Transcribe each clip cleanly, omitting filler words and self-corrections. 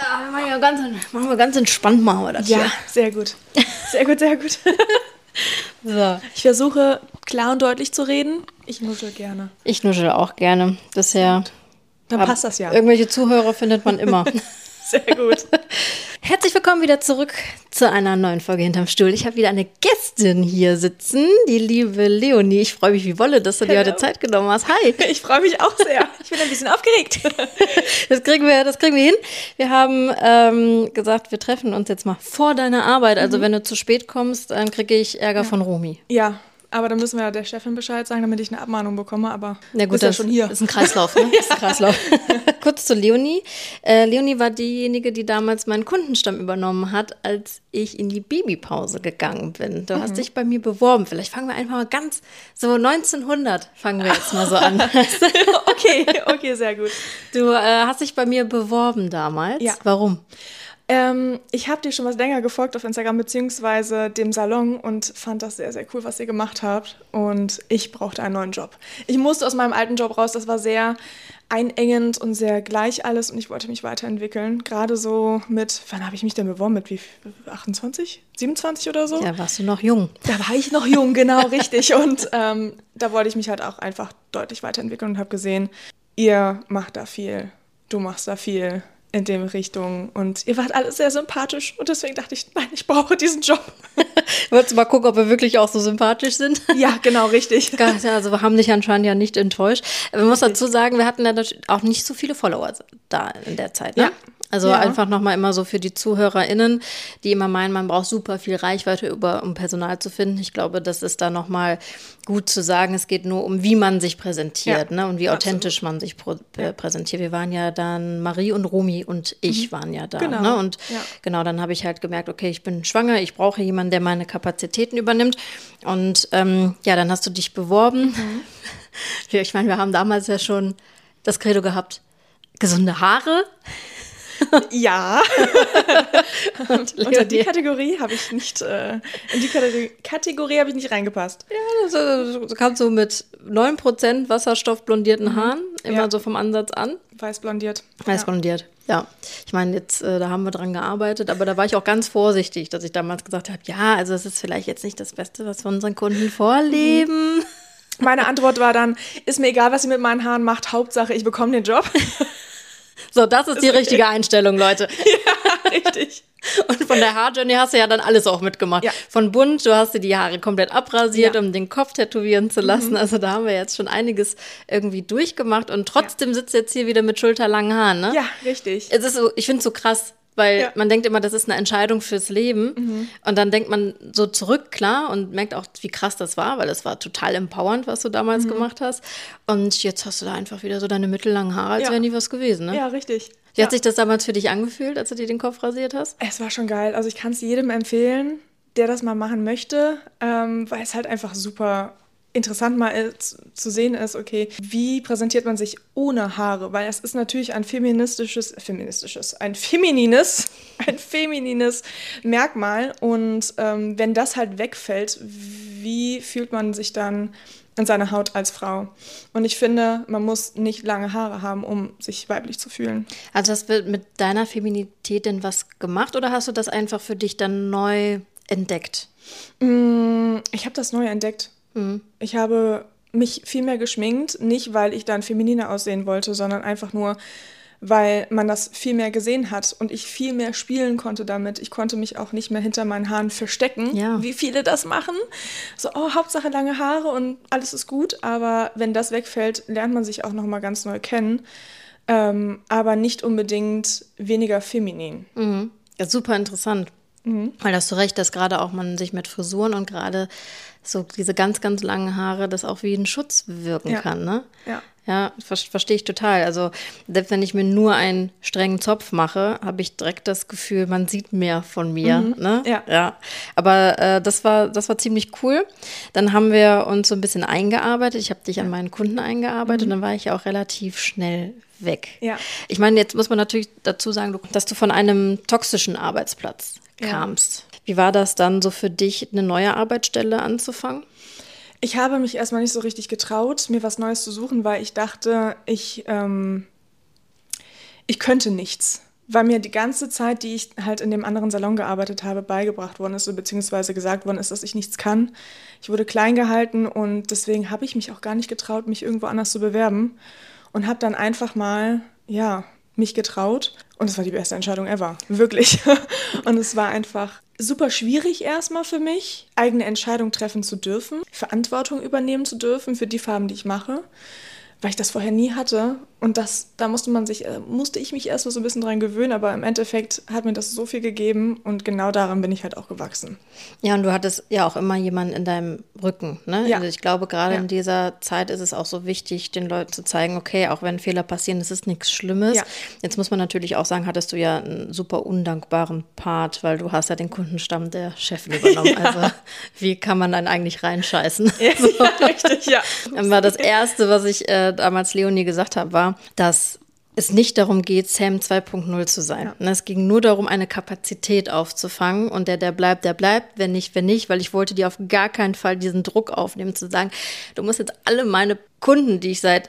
machen wir ganz entspannt, machen wir das Ja, hier. sehr gut. Sehr gut, sehr gut. So. Ich versuche klar und deutlich zu reden. Ich nuschel gerne. Ich nuschel auch gerne. Das ist ja... Dann passt das ja. Irgendwelche Zuhörer findet man immer. Sehr gut. Herzlich willkommen wieder zurück zu einer neuen Folge Hinterm Stuhl. Ich habe wieder eine Gästin hier sitzen, die liebe Leonie. Ich freue mich wie Wolle, dass du dir heute Zeit genommen hast. Hi. Ich freue mich auch sehr. Ich bin ein bisschen aufgeregt. Das kriegen wir hin. Wir haben gesagt, wir treffen uns jetzt mal vor deiner Arbeit. Also wenn du zu spät kommst, dann kriege ich Ärger von Romy. Ja, aber dann müssen wir der Chefin Bescheid sagen, damit ich eine Abmahnung bekomme. Aber ja, gut, ist ja schon hier. Das ist ein Kreislauf, ne? Das ist ein Kreislauf. Kurz zu Leonie. Leonie war diejenige, die damals meinen Kundenstamm übernommen hat, als ich in die Babypause gegangen bin. Du hast dich bei mir beworben. Vielleicht fangen wir einfach mal ganz, so 1900 fangen wir jetzt mal so an. Okay, sehr gut. Du hast dich bei mir beworben damals. Ja. Warum? Ich habe dir schon was länger gefolgt auf Instagram, beziehungsweise dem Salon und fand das sehr, sehr cool, was ihr gemacht habt. Und ich brauchte einen neuen Job. Ich musste aus meinem alten Job raus, das war sehr einengend und sehr gleich alles und ich wollte mich weiterentwickeln. Gerade so mit, wann habe ich mich denn beworben? Mit wie 28? 27 oder so? Ja, warst du noch jung. Da war ich noch jung, genau, richtig. Und da wollte ich mich halt auch einfach deutlich weiterentwickeln und habe gesehen, ihr macht da viel, du machst da viel in dem Richtung und ihr wart alle sehr sympathisch und deswegen dachte ich, nein, ich brauche diesen Job. Wolltest du mal gucken, ob wir wirklich auch so sympathisch sind? Ja, genau, richtig. Also wir haben dich anscheinend ja nicht enttäuscht. Man muss dazu sagen, wir hatten ja auch nicht so viele Follower da in der Zeit, ne? Ja. Also einfach nochmal immer so für die ZuhörerInnen, die immer meinen, man braucht super viel Reichweite, um Personal zu finden. Ich glaube, das ist da nochmal gut zu sagen. Es geht nur um, wie man sich präsentiert, ne? Und wie authentisch man sich präsentiert. Wir waren ja dann, Marie und Romy und ich waren ja da. Genau. Ne? Und genau, dann habe ich halt gemerkt, okay, ich bin schwanger, ich brauche jemanden, der meine Kapazitäten übernimmt. Und dann hast du dich beworben. Ich meine, wir haben damals ja schon das Credo gehabt, gesunde Haare. Ja. Unter die Kategorie habe ich nicht, in die Kategorie habe ich nicht reingepasst. Ja, du kamst so mit 9% wasserstoffblondierten Haaren, immer so vom Ansatz an. Weiß blondiert. Weiß blondiert, ja. Ich meine, jetzt, da haben wir dran gearbeitet, aber da war ich auch ganz vorsichtig, dass ich damals gesagt habe, ja, also es ist vielleicht jetzt nicht das Beste, was wir unseren Kunden vorleben. Meine Antwort war dann, ist mir egal, was ihr mit meinen Haaren macht, Hauptsache, ich bekomme den Job. So, das ist die richtige Einstellung, Leute. Ja, richtig. Und von der Haarjourney hast du ja dann alles auch mitgemacht. Ja. Von bunt, du hast dir die Haare komplett abrasiert, um den Kopf tätowieren zu lassen. Also da haben wir jetzt schon einiges irgendwie durchgemacht. Und trotzdem sitzt du jetzt hier wieder mit schulterlangen Haaren, ne? Ja, richtig. Es ist so, ich finde es so krass, weil man denkt immer, das ist eine Entscheidung fürs Leben. Und dann denkt man so zurück, klar, und merkt auch, wie krass das war, weil es war total empowernd, was du damals gemacht hast. Und jetzt hast du da einfach wieder so deine mittellangen Haare, als wäre nie was gewesen, ne? Ja, richtig. Wie hat sich das damals für dich angefühlt, als du dir den Kopf rasiert hast? Es war schon geil. Also ich kann es jedem empfehlen, der das mal machen möchte, weil es halt einfach super interessant mal zu sehen ist, okay, wie präsentiert man sich ohne Haare? Weil es ist natürlich ein feminines Merkmal. Und wenn das halt wegfällt, wie fühlt man sich dann in seiner Haut als Frau? Und ich finde, man muss nicht lange Haare haben, um sich weiblich zu fühlen. Also hast du mit deiner Feminität denn was gemacht oder hast du das einfach für dich dann neu entdeckt? Ich habe das neu entdeckt. Ich habe mich viel mehr geschminkt, nicht weil ich dann femininer aussehen wollte, sondern einfach nur, weil man das viel mehr gesehen hat und ich viel mehr spielen konnte damit. Ich konnte mich auch nicht mehr hinter meinen Haaren verstecken, wie viele das machen. So, Hauptsache lange Haare und alles ist gut, aber wenn das wegfällt, lernt man sich auch nochmal ganz neu kennen, aber nicht unbedingt weniger feminin. Ja, super interessant. Weil hast du recht, dass gerade auch man sich mit Frisuren und gerade so diese ganz, ganz langen Haare, das auch wie ein Schutz wirken kann, ne? Ja, verstehe ich total. Also selbst wenn ich mir nur einen strengen Zopf mache, habe ich direkt das Gefühl, man sieht mehr von mir. Ne? Ja. Aber das war ziemlich cool. Dann haben wir uns so ein bisschen eingearbeitet. Ich habe dich an meinen Kunden eingearbeitet und dann war ich ja auch relativ schnell weg. Ja. Ich meine, jetzt muss man natürlich dazu sagen, dass du von einem toxischen Arbeitsplatz kamst. Wie war das dann so für dich, eine neue Arbeitsstelle anzufangen? Ich habe mich erstmal nicht so richtig getraut, mir was Neues zu suchen, weil ich dachte, ich könnte nichts. weil mir die ganze Zeit, die ich halt in dem anderen Salon gearbeitet habe, beigebracht worden ist, beziehungsweise gesagt worden ist, dass ich nichts kann. Ich wurde klein gehalten und deswegen habe ich mich auch gar nicht getraut, mich irgendwo anders zu bewerben und habe dann einfach mal, mich getraut und es war die beste Entscheidung ever, wirklich. Und es war einfach super schwierig erstmal für mich, eigene Entscheidungen treffen zu dürfen, Verantwortung übernehmen zu dürfen für die Farben, die ich mache, weil ich das vorher nie hatte. Und da musste ich mich erst mal so ein bisschen dran gewöhnen, aber im Endeffekt hat mir das so viel gegeben und genau daran bin ich halt auch gewachsen. Ja, und du hattest ja auch immer jemanden in deinem Rücken, ne? Ja. Also ich glaube, gerade in dieser Zeit ist es auch so wichtig, den Leuten zu zeigen, okay, auch wenn Fehler passieren, das ist nichts Schlimmes. Ja. Jetzt muss man natürlich auch sagen, hattest du ja einen super undankbaren Part, weil du hast ja den Kundenstamm der Chefin übernommen. Ja. Also wie kann man dann eigentlich reinscheißen? Ja, so. Ja, richtig, ja. Dann war das Erste, was ich damals Leonie gesagt habe, war, dass es nicht darum geht, Sam 2.0 zu sein. Ja. Es ging nur darum, eine Kapazität aufzufangen und der bleibt, wenn nicht, weil ich wollte dir auf gar keinen Fall diesen Druck aufnehmen, zu sagen, du musst jetzt alle meine Kunden, die ich seit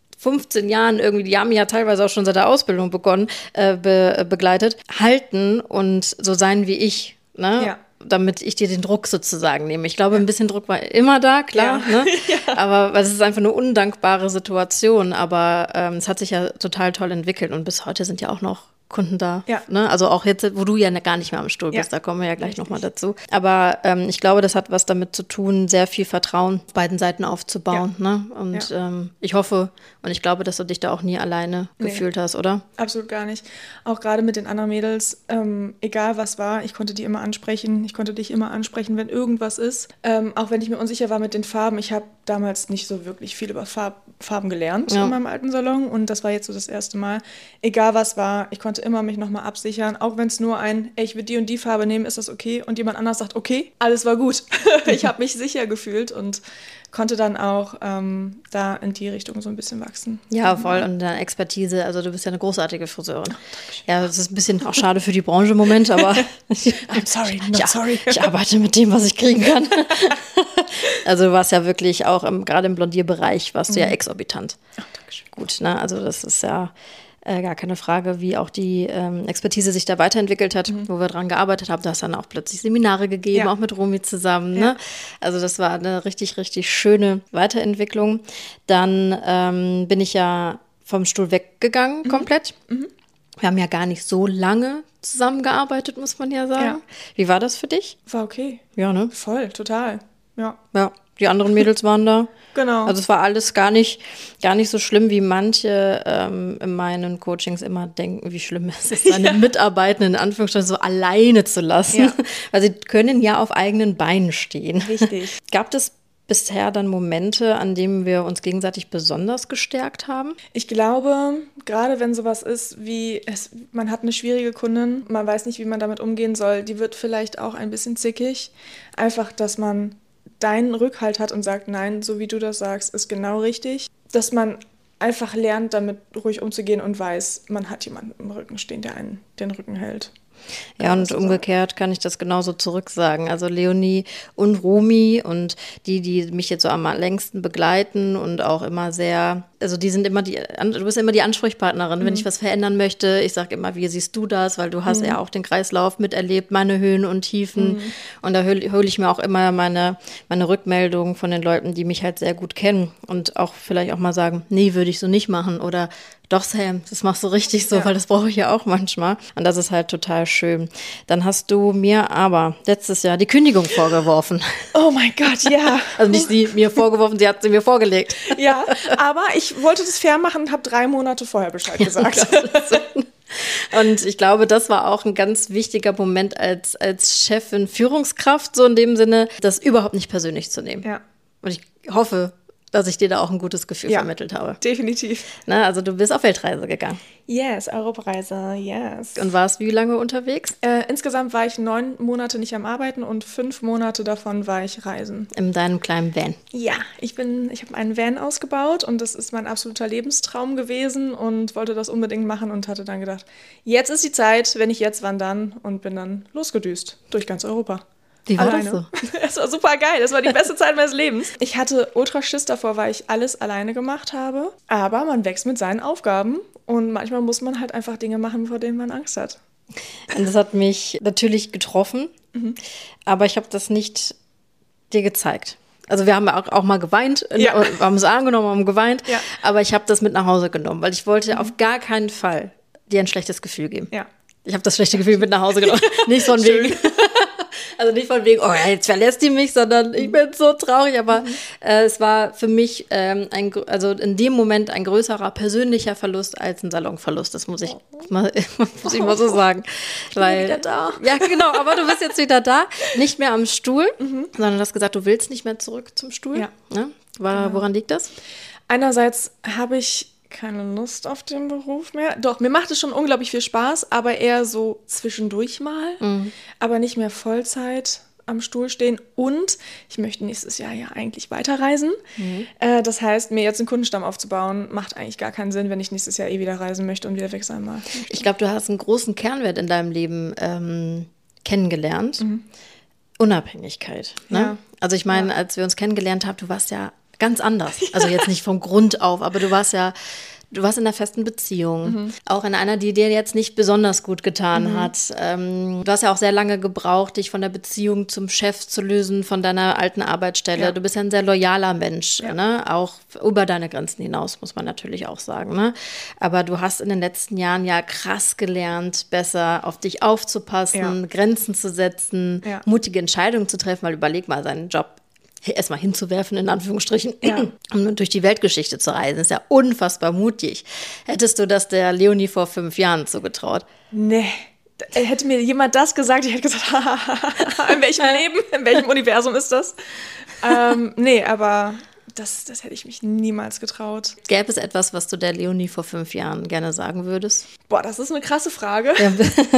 15 Jahren irgendwie, die haben ja teilweise auch schon seit der Ausbildung begonnen, begleitet, halten und so sein wie ich, ne? Ja. Damit ich dir den Druck sozusagen nehme. Ich glaube, ein bisschen Druck war immer da, klar, ne? Ja. Aber es ist einfach eine undankbare Situation, aber es hat sich ja total toll entwickelt und bis heute sind ja auch noch Kunden da, ne? Also auch jetzt, wo du ja gar nicht mehr am Stuhl bist, da kommen wir ja gleich nochmal dazu. Aber ich glaube, das hat was damit zu tun, sehr viel Vertrauen auf beiden Seiten aufzubauen, ne? Und ich hoffe und ich glaube, dass du dich da auch nie alleine gefühlt hast, oder? Absolut gar nicht. Auch gerade mit den anderen Mädels, egal was war, ich konnte die immer ansprechen, ich konnte dich immer ansprechen, wenn irgendwas ist. Auch wenn ich mir unsicher war mit den Farben, ich habe damals nicht so wirklich viel über Farben gelernt in meinem alten Salon und das war jetzt so das erste Mal. Egal was war, ich konnte immer mich nochmal absichern, auch wenn es nur ich will die und die Farbe nehmen, ist das okay? Und jemand anders sagt, okay, alles war gut. Ich habe mich sicher gefühlt und konnte dann auch da in die Richtung so ein bisschen wachsen. Ja, voll. Und deine Expertise, also du bist ja eine großartige Friseurin. Ja, das ist ein bisschen auch schade für die Branche im Moment, aber I'm sorry, not sorry. Ich arbeite mit dem, was ich kriegen kann. Also du warst ja wirklich auch gerade im Blondierbereich warst du ja exorbitant. Ach, Dankeschön. Gut, ne? Also das ist ja gar keine Frage, wie auch die Expertise sich da weiterentwickelt hat, wo wir dran gearbeitet haben. Du hast dann auch plötzlich Seminare gegeben, auch mit Romy zusammen. Ne? Also das war eine richtig, richtig schöne Weiterentwicklung. Dann bin ich ja vom Stuhl weggegangen komplett. Wir haben ja gar nicht so lange zusammengearbeitet, muss man ja sagen. Ja. Wie war das für dich? War okay. Ja, ne? Voll, total. Ja. Ja, die anderen Mädels waren da. Genau. Also es war alles gar nicht so schlimm, wie manche in meinen Coachings immer denken, wie schlimm es ist, seine Mitarbeitenden in Anführungsstrichen so alleine zu lassen. Ja. Weil sie können ja auf eigenen Beinen stehen. Richtig. Gab es bisher dann Momente, an denen wir uns gegenseitig besonders gestärkt haben? Ich glaube, gerade wenn sowas ist wie, man hat eine schwierige Kundin, man weiß nicht, wie man damit umgehen soll, die wird vielleicht auch ein bisschen zickig. Einfach, dass man deinen Rückhalt hat und sagt, nein, so wie du das sagst, ist genau richtig. Dass man einfach lernt, damit ruhig umzugehen und weiß, man hat jemanden im Rücken stehen, der einen den Rücken hält. Ja, und umgekehrt kann ich das genauso zurücksagen. Also Leonie und Romy und die mich jetzt so am längsten begleiten und auch immer sehr, also die sind immer du bist immer die Ansprechpartnerin, wenn ich was verändern möchte. Ich sage immer, wie siehst du das? Weil du hast ja auch den Kreislauf miterlebt, meine Höhen und Tiefen. Und da hole ich mir auch immer meine Rückmeldungen von den Leuten, die mich halt sehr gut kennen und auch vielleicht auch mal sagen, nee, würde ich so nicht machen oder doch, Sam, das machst du richtig so, weil das brauche ich ja auch manchmal. Und das ist halt total schön. Dann hast du mir aber letztes Jahr die Kündigung vorgeworfen. Oh mein Gott, ja. Also nicht sie mir vorgeworfen, sie hat sie mir vorgelegt. Ja, aber ich wollte das fair machen und habe 3 Monate vorher Bescheid gesagt. Und ich glaube, das war auch ein ganz wichtiger Moment als Chefin, Führungskraft, so in dem Sinne, das überhaupt nicht persönlich zu nehmen. Ja. Und ich hoffe, dass ich dir da auch ein gutes Gefühl vermittelt habe. Definitiv. Na, also du bist auf Weltreise gegangen. Yes, Europareise, yes. Und warst wie lange unterwegs? Insgesamt war ich 9 Monate nicht am Arbeiten und 5 Monate davon war ich reisen. In deinem kleinen Van? Ja, ich habe einen Van ausgebaut und das ist mein absoluter Lebenstraum gewesen und wollte das unbedingt machen und hatte dann gedacht, jetzt ist die Zeit, wenn nicht jetzt, wann dann? Und bin dann losgedüst durch ganz Europa. Wie war das so? Es war super geil. Das war die beste Zeit meines Lebens. Ich hatte ultra Schiss davor, weil ich alles alleine gemacht habe. Aber man wächst mit seinen Aufgaben Und manchmal muss man halt einfach Dinge machen, vor denen man Angst hat. Und das hat mich natürlich getroffen, aber ich habe das nicht dir gezeigt. Also wir haben auch mal geweint, wir haben es angenommen, haben geweint, aber ich habe das mit nach Hause genommen, weil ich wollte auf gar keinen Fall dir ein schlechtes Gefühl geben. Ja. Ich habe das schlechte Gefühl mit nach Hause genommen. Nicht von wegen. Also nicht von wegen, oh, jetzt verlässt die mich, sondern ich bin so traurig. Aber es war für mich also in dem Moment ein größerer persönlicher Verlust als ein Salonverlust. Das muss ich mal so sagen. Ich bin wieder da. Ja, genau, aber du bist jetzt wieder da. Nicht mehr am Stuhl, sondern du hast gesagt, du willst nicht mehr zurück zum Stuhl. Ja. Ne? Woran liegt das? Einerseits habe ich keine Lust auf den Beruf mehr. Doch, mir macht es schon unglaublich viel Spaß, aber eher so zwischendurch mal, aber nicht mehr Vollzeit am Stuhl stehen. Und ich möchte nächstes Jahr ja eigentlich weiterreisen. Das heißt, mir jetzt einen Kundenstamm aufzubauen, macht eigentlich gar keinen Sinn, wenn ich nächstes Jahr wieder reisen möchte und wieder weg sein mag. Ich glaube, du hast einen großen Kernwert in deinem Leben kennengelernt. Unabhängigkeit. Ne? Ja. Also ich meine, als wir uns kennengelernt haben, du warst ja ganz anders. Also jetzt nicht vom Grund auf, aber du warst in einer festen Beziehung. Auch in einer, die dir jetzt nicht besonders gut getan hat. Du hast ja auch sehr lange gebraucht, dich von der Beziehung zum Chef zu lösen, von deiner alten Arbeitsstelle. Ja. Du bist ja ein sehr loyaler Mensch, ne? Auch über deine Grenzen hinaus, muss man natürlich auch sagen. Ne? Aber du hast in den letzten Jahren ja krass gelernt, besser auf dich aufzupassen, Grenzen zu setzen, mutige Entscheidungen zu treffen, weil überleg mal, seinen Job erstmal hinzuwerfen, in Anführungsstrichen, und durch die Weltgeschichte zu reisen. Ist ja unfassbar mutig. Hättest du das der Leonie vor 5 Jahren zugetraut? Nee. Hätte mir jemand das gesagt, ich hätte gesagt, in welchem Leben, in welchem Universum ist das? Nee, aber das hätte ich mich niemals getraut. Gäbe es etwas, was du der Leonie vor 5 Jahren gerne sagen würdest? Boah, das ist eine krasse Frage. Ja.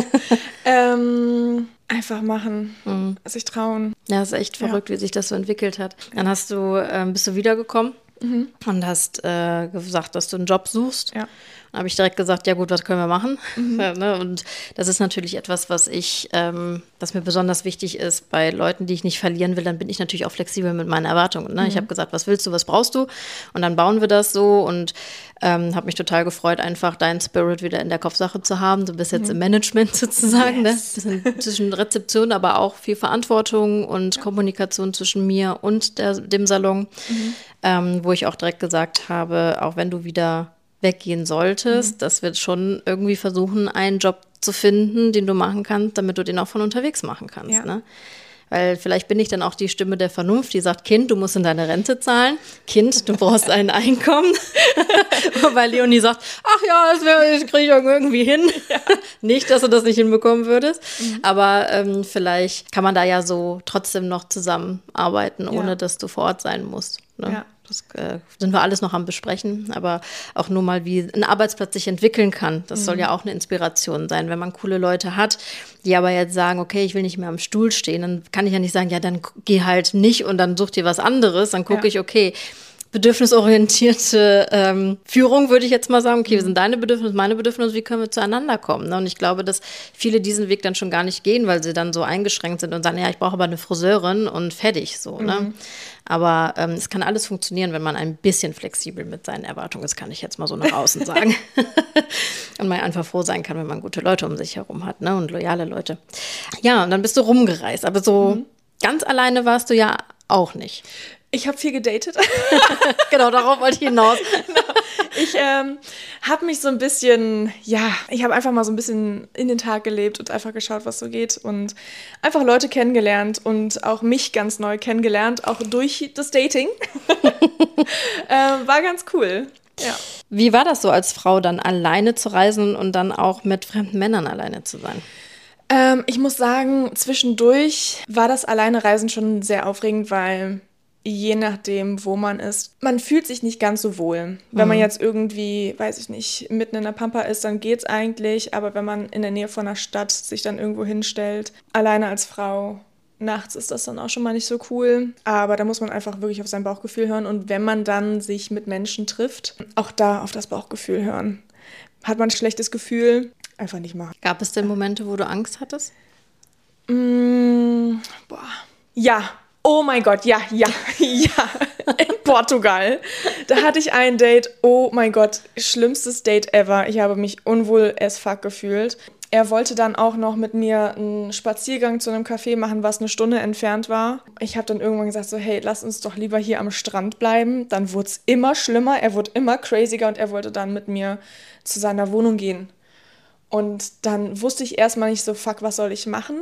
Einfach machen, sich trauen. Ja, ist echt verrückt, wie sich das so entwickelt hat. Dann bist du wiedergekommen und hast gesagt, dass du einen Job suchst. Ja. Dann habe ich direkt gesagt, ja gut, was können wir machen? Und das ist natürlich etwas, was mir besonders wichtig ist bei Leuten, die ich nicht verlieren will. Dann bin ich natürlich auch flexibel mit meinen Erwartungen. Ne? Ich habe gesagt, was willst du, was brauchst du? Und dann bauen wir das so und habe mich total gefreut, einfach deinen Spirit wieder in der Kopfsache zu haben. Du bist jetzt im Management sozusagen, yes. Ne? Bisschen zwischen Rezeption, aber auch viel Verantwortung und Kommunikation zwischen mir und dem Salon, wo ich auch direkt gesagt habe, auch wenn du wieder weggehen solltest, dass wir schon irgendwie versuchen, einen Job zu finden, den du machen kannst, damit du den auch von unterwegs machen kannst. Ja. Ne? Weil vielleicht bin ich dann auch die Stimme der Vernunft, die sagt, Kind, du musst in deine Rente zahlen. Kind, du brauchst ein Einkommen. Weil Leonie sagt, ach ja, das kriege ich irgendwie hin. Ja. Nicht, dass du das nicht hinbekommen würdest. Aber vielleicht kann man da ja so trotzdem noch zusammenarbeiten, ohne dass du vor Ort sein musst. Ne? Ja. Das sind wir alles noch am Besprechen, aber auch nur mal, wie ein Arbeitsplatz sich entwickeln kann. Das soll ja auch eine Inspiration sein. Wenn man coole Leute hat, die aber jetzt sagen, okay, ich will nicht mehr am Stuhl stehen, dann kann ich ja nicht sagen, ja, dann geh halt nicht und dann such dir was anderes. Dann gucke ich, okay, bedürfnisorientierte Führung, würde ich jetzt mal sagen, okay, wir sind deine Bedürfnisse, meine Bedürfnisse, wie können wir zueinander kommen? Ne? Und ich glaube, dass viele diesen Weg dann schon gar nicht gehen, weil sie dann so eingeschränkt sind und sagen, ja, ich brauche aber eine Friseurin und fertig so. Ne? Aber es kann alles funktionieren, wenn man ein bisschen flexibel mit seinen Erwartungen ist, kann ich jetzt mal so nach außen sagen. Und man einfach froh sein kann, wenn man gute Leute um sich herum hat, ne? Und loyale Leute. Ja, und dann bist du rumgereist, aber so ganz alleine warst du ja auch nicht. Ich habe viel gedatet. Genau, darauf wollte ich hinaus. Genau. Ich habe mich so ein bisschen, ich habe einfach mal so ein bisschen in den Tag gelebt und einfach geschaut, was so geht und einfach Leute kennengelernt und auch mich ganz neu kennengelernt, auch durch das Dating. War ganz cool. Ja. Wie war das so als Frau, dann alleine zu reisen und dann auch mit fremden Männern alleine zu sein? Ich muss sagen, zwischendurch war das Alleine-Reisen schon sehr aufregend, weil je nachdem, wo man ist, man fühlt sich nicht ganz so wohl. Wenn man jetzt irgendwie, weiß ich nicht, mitten in der Pampa ist, dann geht's eigentlich. Aber wenn man in der Nähe von einer Stadt sich dann irgendwo hinstellt, alleine als Frau, nachts ist das dann auch schon mal nicht so cool. Aber da muss man einfach wirklich auf sein Bauchgefühl hören. Und wenn man dann sich mit Menschen trifft, auch da auf das Bauchgefühl hören. Hat man ein schlechtes Gefühl, einfach nicht machen. Gab es denn Momente, wo du Angst hattest? Ja. Oh mein Gott, ja. in Portugal. Da hatte ich ein Date, oh mein Gott, schlimmstes Date ever. Ich habe mich unwohl as fuck gefühlt. Er wollte dann auch noch mit mir einen Spaziergang zu einem Café machen, was eine Stunde entfernt war. Ich habe dann irgendwann gesagt so, hey, lass uns doch lieber hier am Strand bleiben. Dann wurde es immer schlimmer, er wurde immer craziger und er wollte dann mit mir zu seiner Wohnung gehen. Und dann wusste ich erstmal nicht so, fuck, was soll ich machen?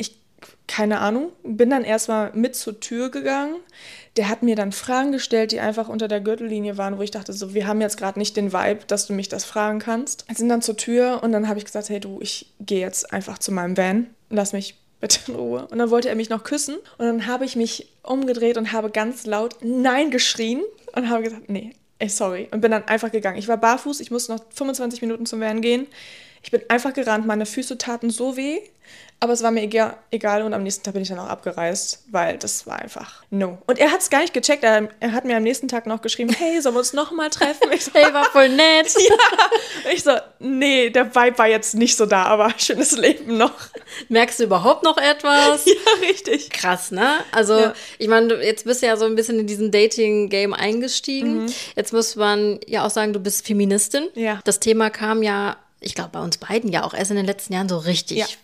Keine Ahnung, bin dann erstmal mit zur Tür gegangen. Der hat mir dann Fragen gestellt, die einfach unter der Gürtellinie waren, wo ich dachte so, wir haben jetzt gerade nicht den Vibe, dass du mich das fragen kannst. Wir sind dann zur Tür und dann habe ich gesagt, hey du, ich gehe jetzt einfach zu meinem Van, lass mich bitte in Ruhe. Und dann wollte er mich noch küssen und dann habe ich mich umgedreht und habe ganz laut Nein geschrien und habe gesagt, nee, sorry. Und bin dann einfach gegangen. Ich war barfuß, ich musste noch 25 Minuten zum Van gehen. Ich bin einfach gerannt, meine Füße taten so weh, aber es war mir egal und am nächsten Tag bin ich dann auch abgereist, weil das war einfach no. Und er hat es gar nicht gecheckt, er hat mir am nächsten Tag noch geschrieben, hey, sollen wir uns nochmal treffen? Ich so, hey, war voll nett. Ja. Ich so, nee, der Vibe war jetzt nicht so da, aber schönes Leben noch. Merkst du überhaupt noch etwas? Ja, richtig. Krass, ne? Also, ja. Ich meine, jetzt bist du ja so ein bisschen in diesen Dating-Game eingestiegen. Jetzt muss man ja auch sagen, du bist Feministin. Ja. Das Thema kam ja, ich glaube, bei uns beiden ja auch erst in den letzten Jahren so richtig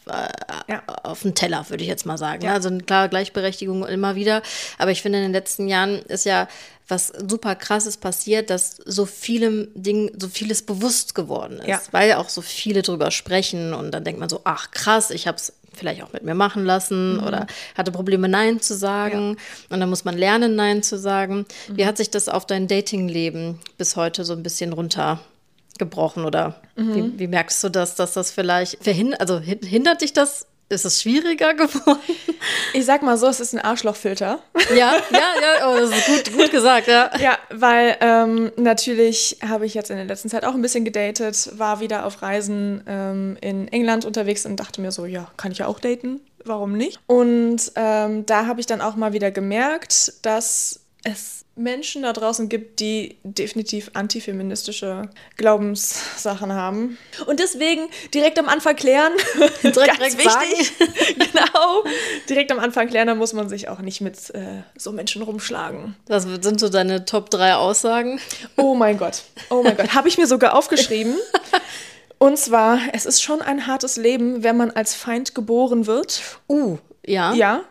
auf den Teller, würde ich jetzt mal sagen. Ja. Also klar, Gleichberechtigung immer wieder. Aber ich finde, in den letzten Jahren ist ja was super Krasses passiert, dass so vieles bewusst geworden ist. Ja. Weil auch so viele drüber sprechen und dann denkt man so, ach krass, ich habe es vielleicht auch mit mir machen lassen oder hatte Probleme, Nein zu sagen. Ja. Und dann muss man lernen, Nein zu sagen. Wie hat sich das auf dein Datingleben bis heute so ein bisschen runtergebrochen oder wie merkst du das, dass das vielleicht hindert dich das? Ist es schwieriger geworden? Ich sag mal so, es ist ein Arschlochfilter. Ja, oh, das ist gut gesagt, ja. Ja, weil natürlich habe ich jetzt in der letzten Zeit auch ein bisschen gedatet, war wieder auf Reisen in England unterwegs und dachte mir so, ja, kann ich ja auch daten, warum nicht? Und da habe ich dann auch mal wieder gemerkt, dass es Menschen da draußen gibt, die definitiv antifeministische Glaubenssachen haben. Und deswegen direkt am Anfang klären, ganz wichtig, genau, direkt am Anfang klären, da muss man sich auch nicht mit so Menschen rumschlagen. Was sind so deine Top 3 Aussagen? Oh mein Gott, habe ich mir sogar aufgeschrieben. Und zwar, es ist schon ein hartes Leben, wenn man als Feind geboren wird. Ja. Ja,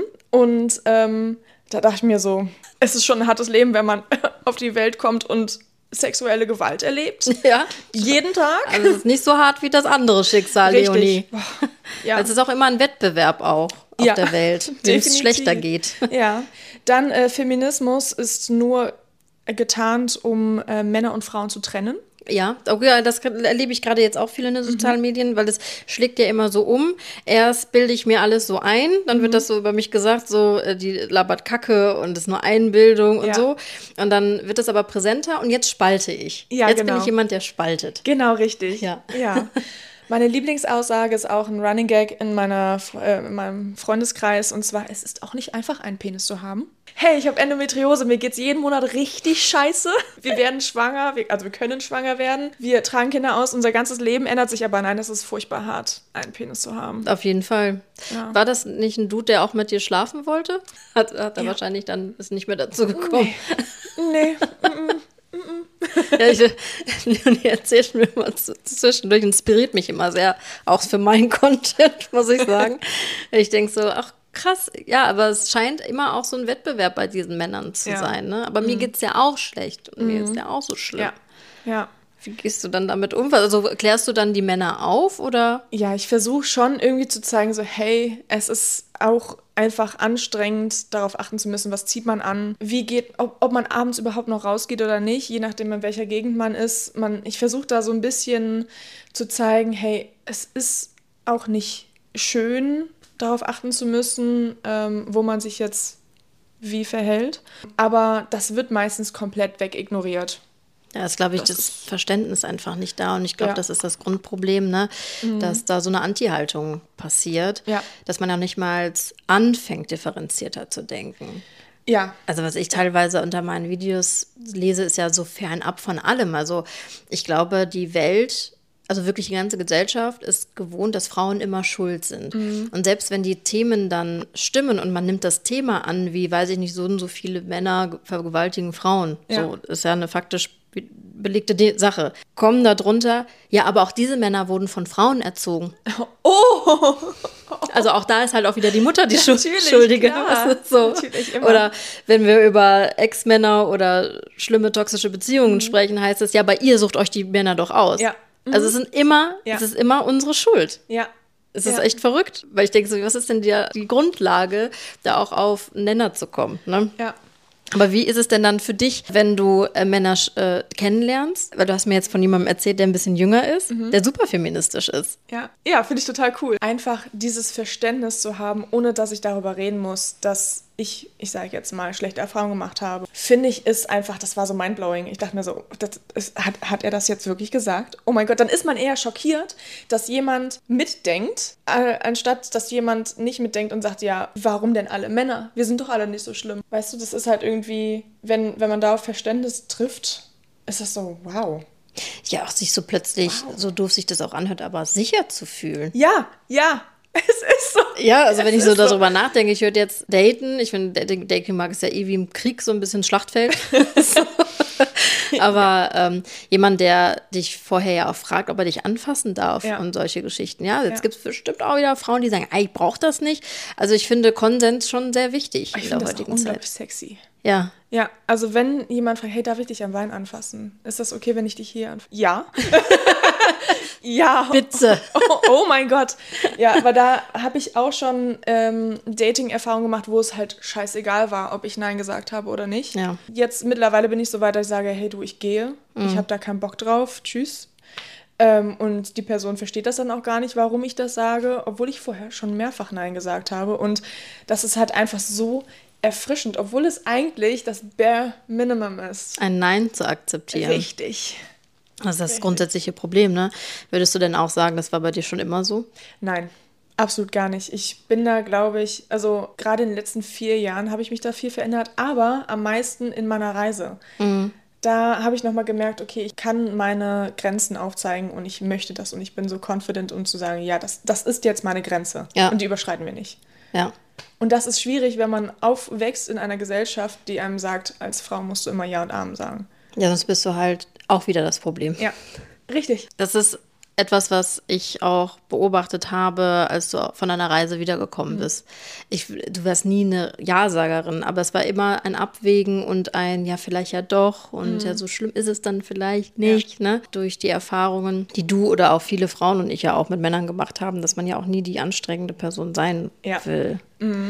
und da dachte ich mir so, es ist schon ein hartes Leben, wenn man auf die Welt kommt und sexuelle Gewalt erlebt. Ja. Jeden Tag. Also es ist nicht so hart wie das andere Schicksal, richtig. Leonie. Ja. Es ist auch immer ein Wettbewerb auch auf der Welt, wenn es schlechter geht. Ja. Dann Feminismus ist nur getarnt, um Männer und Frauen zu trennen. Ja, okay, das erlebe ich gerade jetzt auch viel in den sozialen Medien, weil es schlägt ja immer so um. Erst bilde ich mir alles so ein, dann wird das so über mich gesagt, so die labert Kacke und ist nur Einbildung und so. Und dann wird das aber präsenter und jetzt spalte ich. Ja, jetzt genau. bin ich jemand, der spaltet. Genau, richtig. Ja. Meine Lieblingsaussage ist auch ein Running Gag in meinem Freundeskreis und zwar, es ist auch nicht einfach, einen Penis zu haben. Hey, ich habe Endometriose, mir geht's jeden Monat richtig scheiße. Wir werden schwanger, wir können schwanger werden. Wir tragen Kinder aus, unser ganzes Leben ändert sich, aber nein, es ist furchtbar hart, einen Penis zu haben. Auf jeden Fall. Ja. War das nicht ein Dude, der auch mit dir schlafen wollte? Hat er wahrscheinlich dann ist nicht mehr dazu gekommen. Nee. Ja, Leonie erzählt mir immer zwischendurch, inspiriert mich immer sehr, auch für meinen Content, muss ich sagen. Ich denke so, ach krass, ja, aber es scheint immer auch so ein Wettbewerb bei diesen Männern zu sein, ne? Aber mir geht's ja auch schlecht und mir ist ja auch so schlimm. Ja. Wie gehst du dann damit um? Also klärst du dann die Männer auf, oder? Ja, ich versuche schon irgendwie zu zeigen, so hey, es ist auch einfach anstrengend, darauf achten zu müssen, was zieht man an, ob man abends überhaupt noch rausgeht oder nicht, je nachdem, in welcher Gegend man ist. Ich versuche da so ein bisschen zu zeigen, hey, es ist auch nicht schön, darauf achten zu müssen, wo man sich jetzt wie verhält. Aber das wird meistens komplett wegignoriert. Ja, ist, glaube ich, das Verständnis einfach nicht da. Und ich glaube, das ist das Grundproblem, ne? Dass da so eine Anti-Haltung passiert, dass man auch nicht mal anfängt, differenzierter zu denken. Ja. Also was ich teilweise unter meinen Videos lese, ist ja so fernab von allem. Also ich glaube, die Welt also wirklich die ganze Gesellschaft ist gewohnt, dass Frauen immer schuld sind. Und selbst wenn die Themen dann stimmen und man nimmt das Thema an, wie, weiß ich nicht, so und so viele Männer vergewaltigen Frauen, so ist ja eine faktisch belegte Sache, kommen da drunter, ja, aber auch diese Männer wurden von Frauen erzogen. Oh! Also auch da ist halt auch wieder die Mutter die Natürlich, Schuldige. klar. So. Natürlich, immer. Oder wenn wir über Ex-Männer oder schlimme toxische Beziehungen sprechen, heißt es, ja, bei ihr sucht euch die Männer doch aus. Ja. Also es ist immer unsere Schuld. Ja. Es ist echt verrückt, weil ich denke so, was ist denn die Grundlage, da auch auf einen Nenner zu kommen, ne? Ja. Aber wie ist es denn dann für dich, wenn du Männer kennenlernst? Weil du hast mir jetzt von jemandem erzählt, der ein bisschen jünger ist, der super feministisch ist. Ja, finde ich total cool. Einfach dieses Verständnis zu haben, ohne dass ich darüber reden muss, dass ich sage jetzt mal, schlechte Erfahrungen gemacht habe, finde ich, ist einfach, das war so mindblowing. Ich dachte mir so, hat er das jetzt wirklich gesagt? Oh mein Gott, dann ist man eher schockiert, dass jemand mitdenkt, anstatt dass jemand nicht mitdenkt und sagt, ja, warum denn alle Männer? Wir sind doch alle nicht so schlimm. Weißt du, das ist halt irgendwie, wenn man da auf Verständnis trifft, ist das so, wow. Ja, auch sich so plötzlich, so doof sich das auch anhört, aber sicher zu fühlen. Ja. Es ist so. Ja, also wenn ich so darüber nachdenke, ich würde jetzt daten. Ich finde, Dating-Markt ist ja wie im Krieg so ein bisschen Schlachtfeld. Aber jemand, der dich vorher ja auch fragt, ob er dich anfassen darf und solche Geschichten. Ja, jetzt gibt es bestimmt auch wieder Frauen, die sagen, ich brauche das nicht. Also ich finde Konsens schon sehr wichtig in der heutigen Zeit. Ich finde das unglaublich sexy. Ja. Ja, also wenn jemand fragt, hey, darf ich dich am Bein anfassen? Ist das okay, wenn ich dich hier anfasse? Ja. Ja. Bitte. Oh mein Gott. Ja, aber da habe ich auch schon Dating-Erfahrungen gemacht, wo es halt scheißegal war, ob ich Nein gesagt habe oder nicht. Ja. Jetzt mittlerweile bin ich so weit, dass ich sage, hey du, ich gehe. Ich habe da keinen Bock drauf. Tschüss. Und die Person versteht das dann auch gar nicht, warum ich das sage, obwohl ich vorher schon mehrfach Nein gesagt habe. Und das ist halt einfach so erfrischend, obwohl es eigentlich das Bare Minimum ist. Ein Nein zu akzeptieren. Richtig. Das ist das grundsätzliche Problem, ne? Würdest du denn auch sagen, das war bei dir schon immer so? Nein, absolut gar nicht. Ich bin da, glaube ich, also gerade in den letzten 4 Jahren habe ich mich da viel verändert, aber am meisten in meiner Reise. Da habe ich nochmal gemerkt, okay, ich kann meine Grenzen aufzeigen und ich möchte das und ich bin so confident, um zu sagen, ja, das ist jetzt meine Grenze und die überschreiten wir nicht. Ja. Und das ist schwierig, wenn man aufwächst in einer Gesellschaft, die einem sagt, als Frau musst du immer Ja und Amen sagen. Ja, sonst bist du halt auch wieder das Problem. Ja, richtig. Das ist etwas, was ich auch beobachtet habe, als du von deiner Reise wiedergekommen bist. Du warst nie eine Ja-Sagerin, aber es war immer ein Abwägen und ein Ja, vielleicht ja doch und ja, so schlimm ist es dann vielleicht nicht, ne? Durch die Erfahrungen, die du oder auch viele Frauen und ich ja auch mit Männern gemacht haben, dass man ja auch nie die anstrengende Person sein will.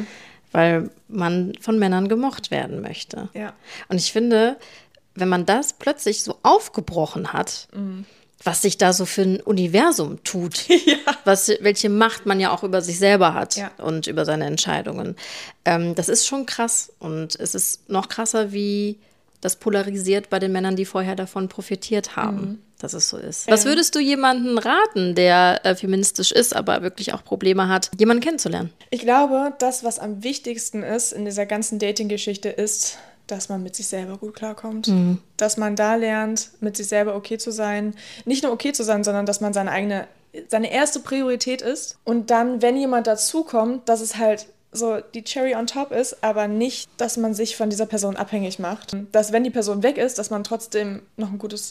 Weil man von Männern gemocht werden möchte. Ja. Und ich finde, wenn man das plötzlich so aufgebrochen hat, was sich da so für ein Universum tut, welche Macht man ja auch über sich selber hat und über seine Entscheidungen, das ist schon krass. Und es ist noch krasser, wie das polarisiert bei den Männern, die vorher davon profitiert haben, dass es so ist. Was würdest du jemandem raten, der feministisch ist, aber wirklich auch Probleme hat, jemanden kennenzulernen? Ich glaube, das, was am wichtigsten ist in dieser ganzen Dating-Geschichte, ist, dass man mit sich selber gut klarkommt. Dass man da lernt, mit sich selber okay zu sein. Nicht nur okay zu sein, sondern dass man seine erste Priorität ist. Und dann, wenn jemand dazukommt, dass es halt so die Cherry on top ist, aber nicht, dass man sich von dieser Person abhängig macht. Dass, wenn die Person weg ist, dass man trotzdem noch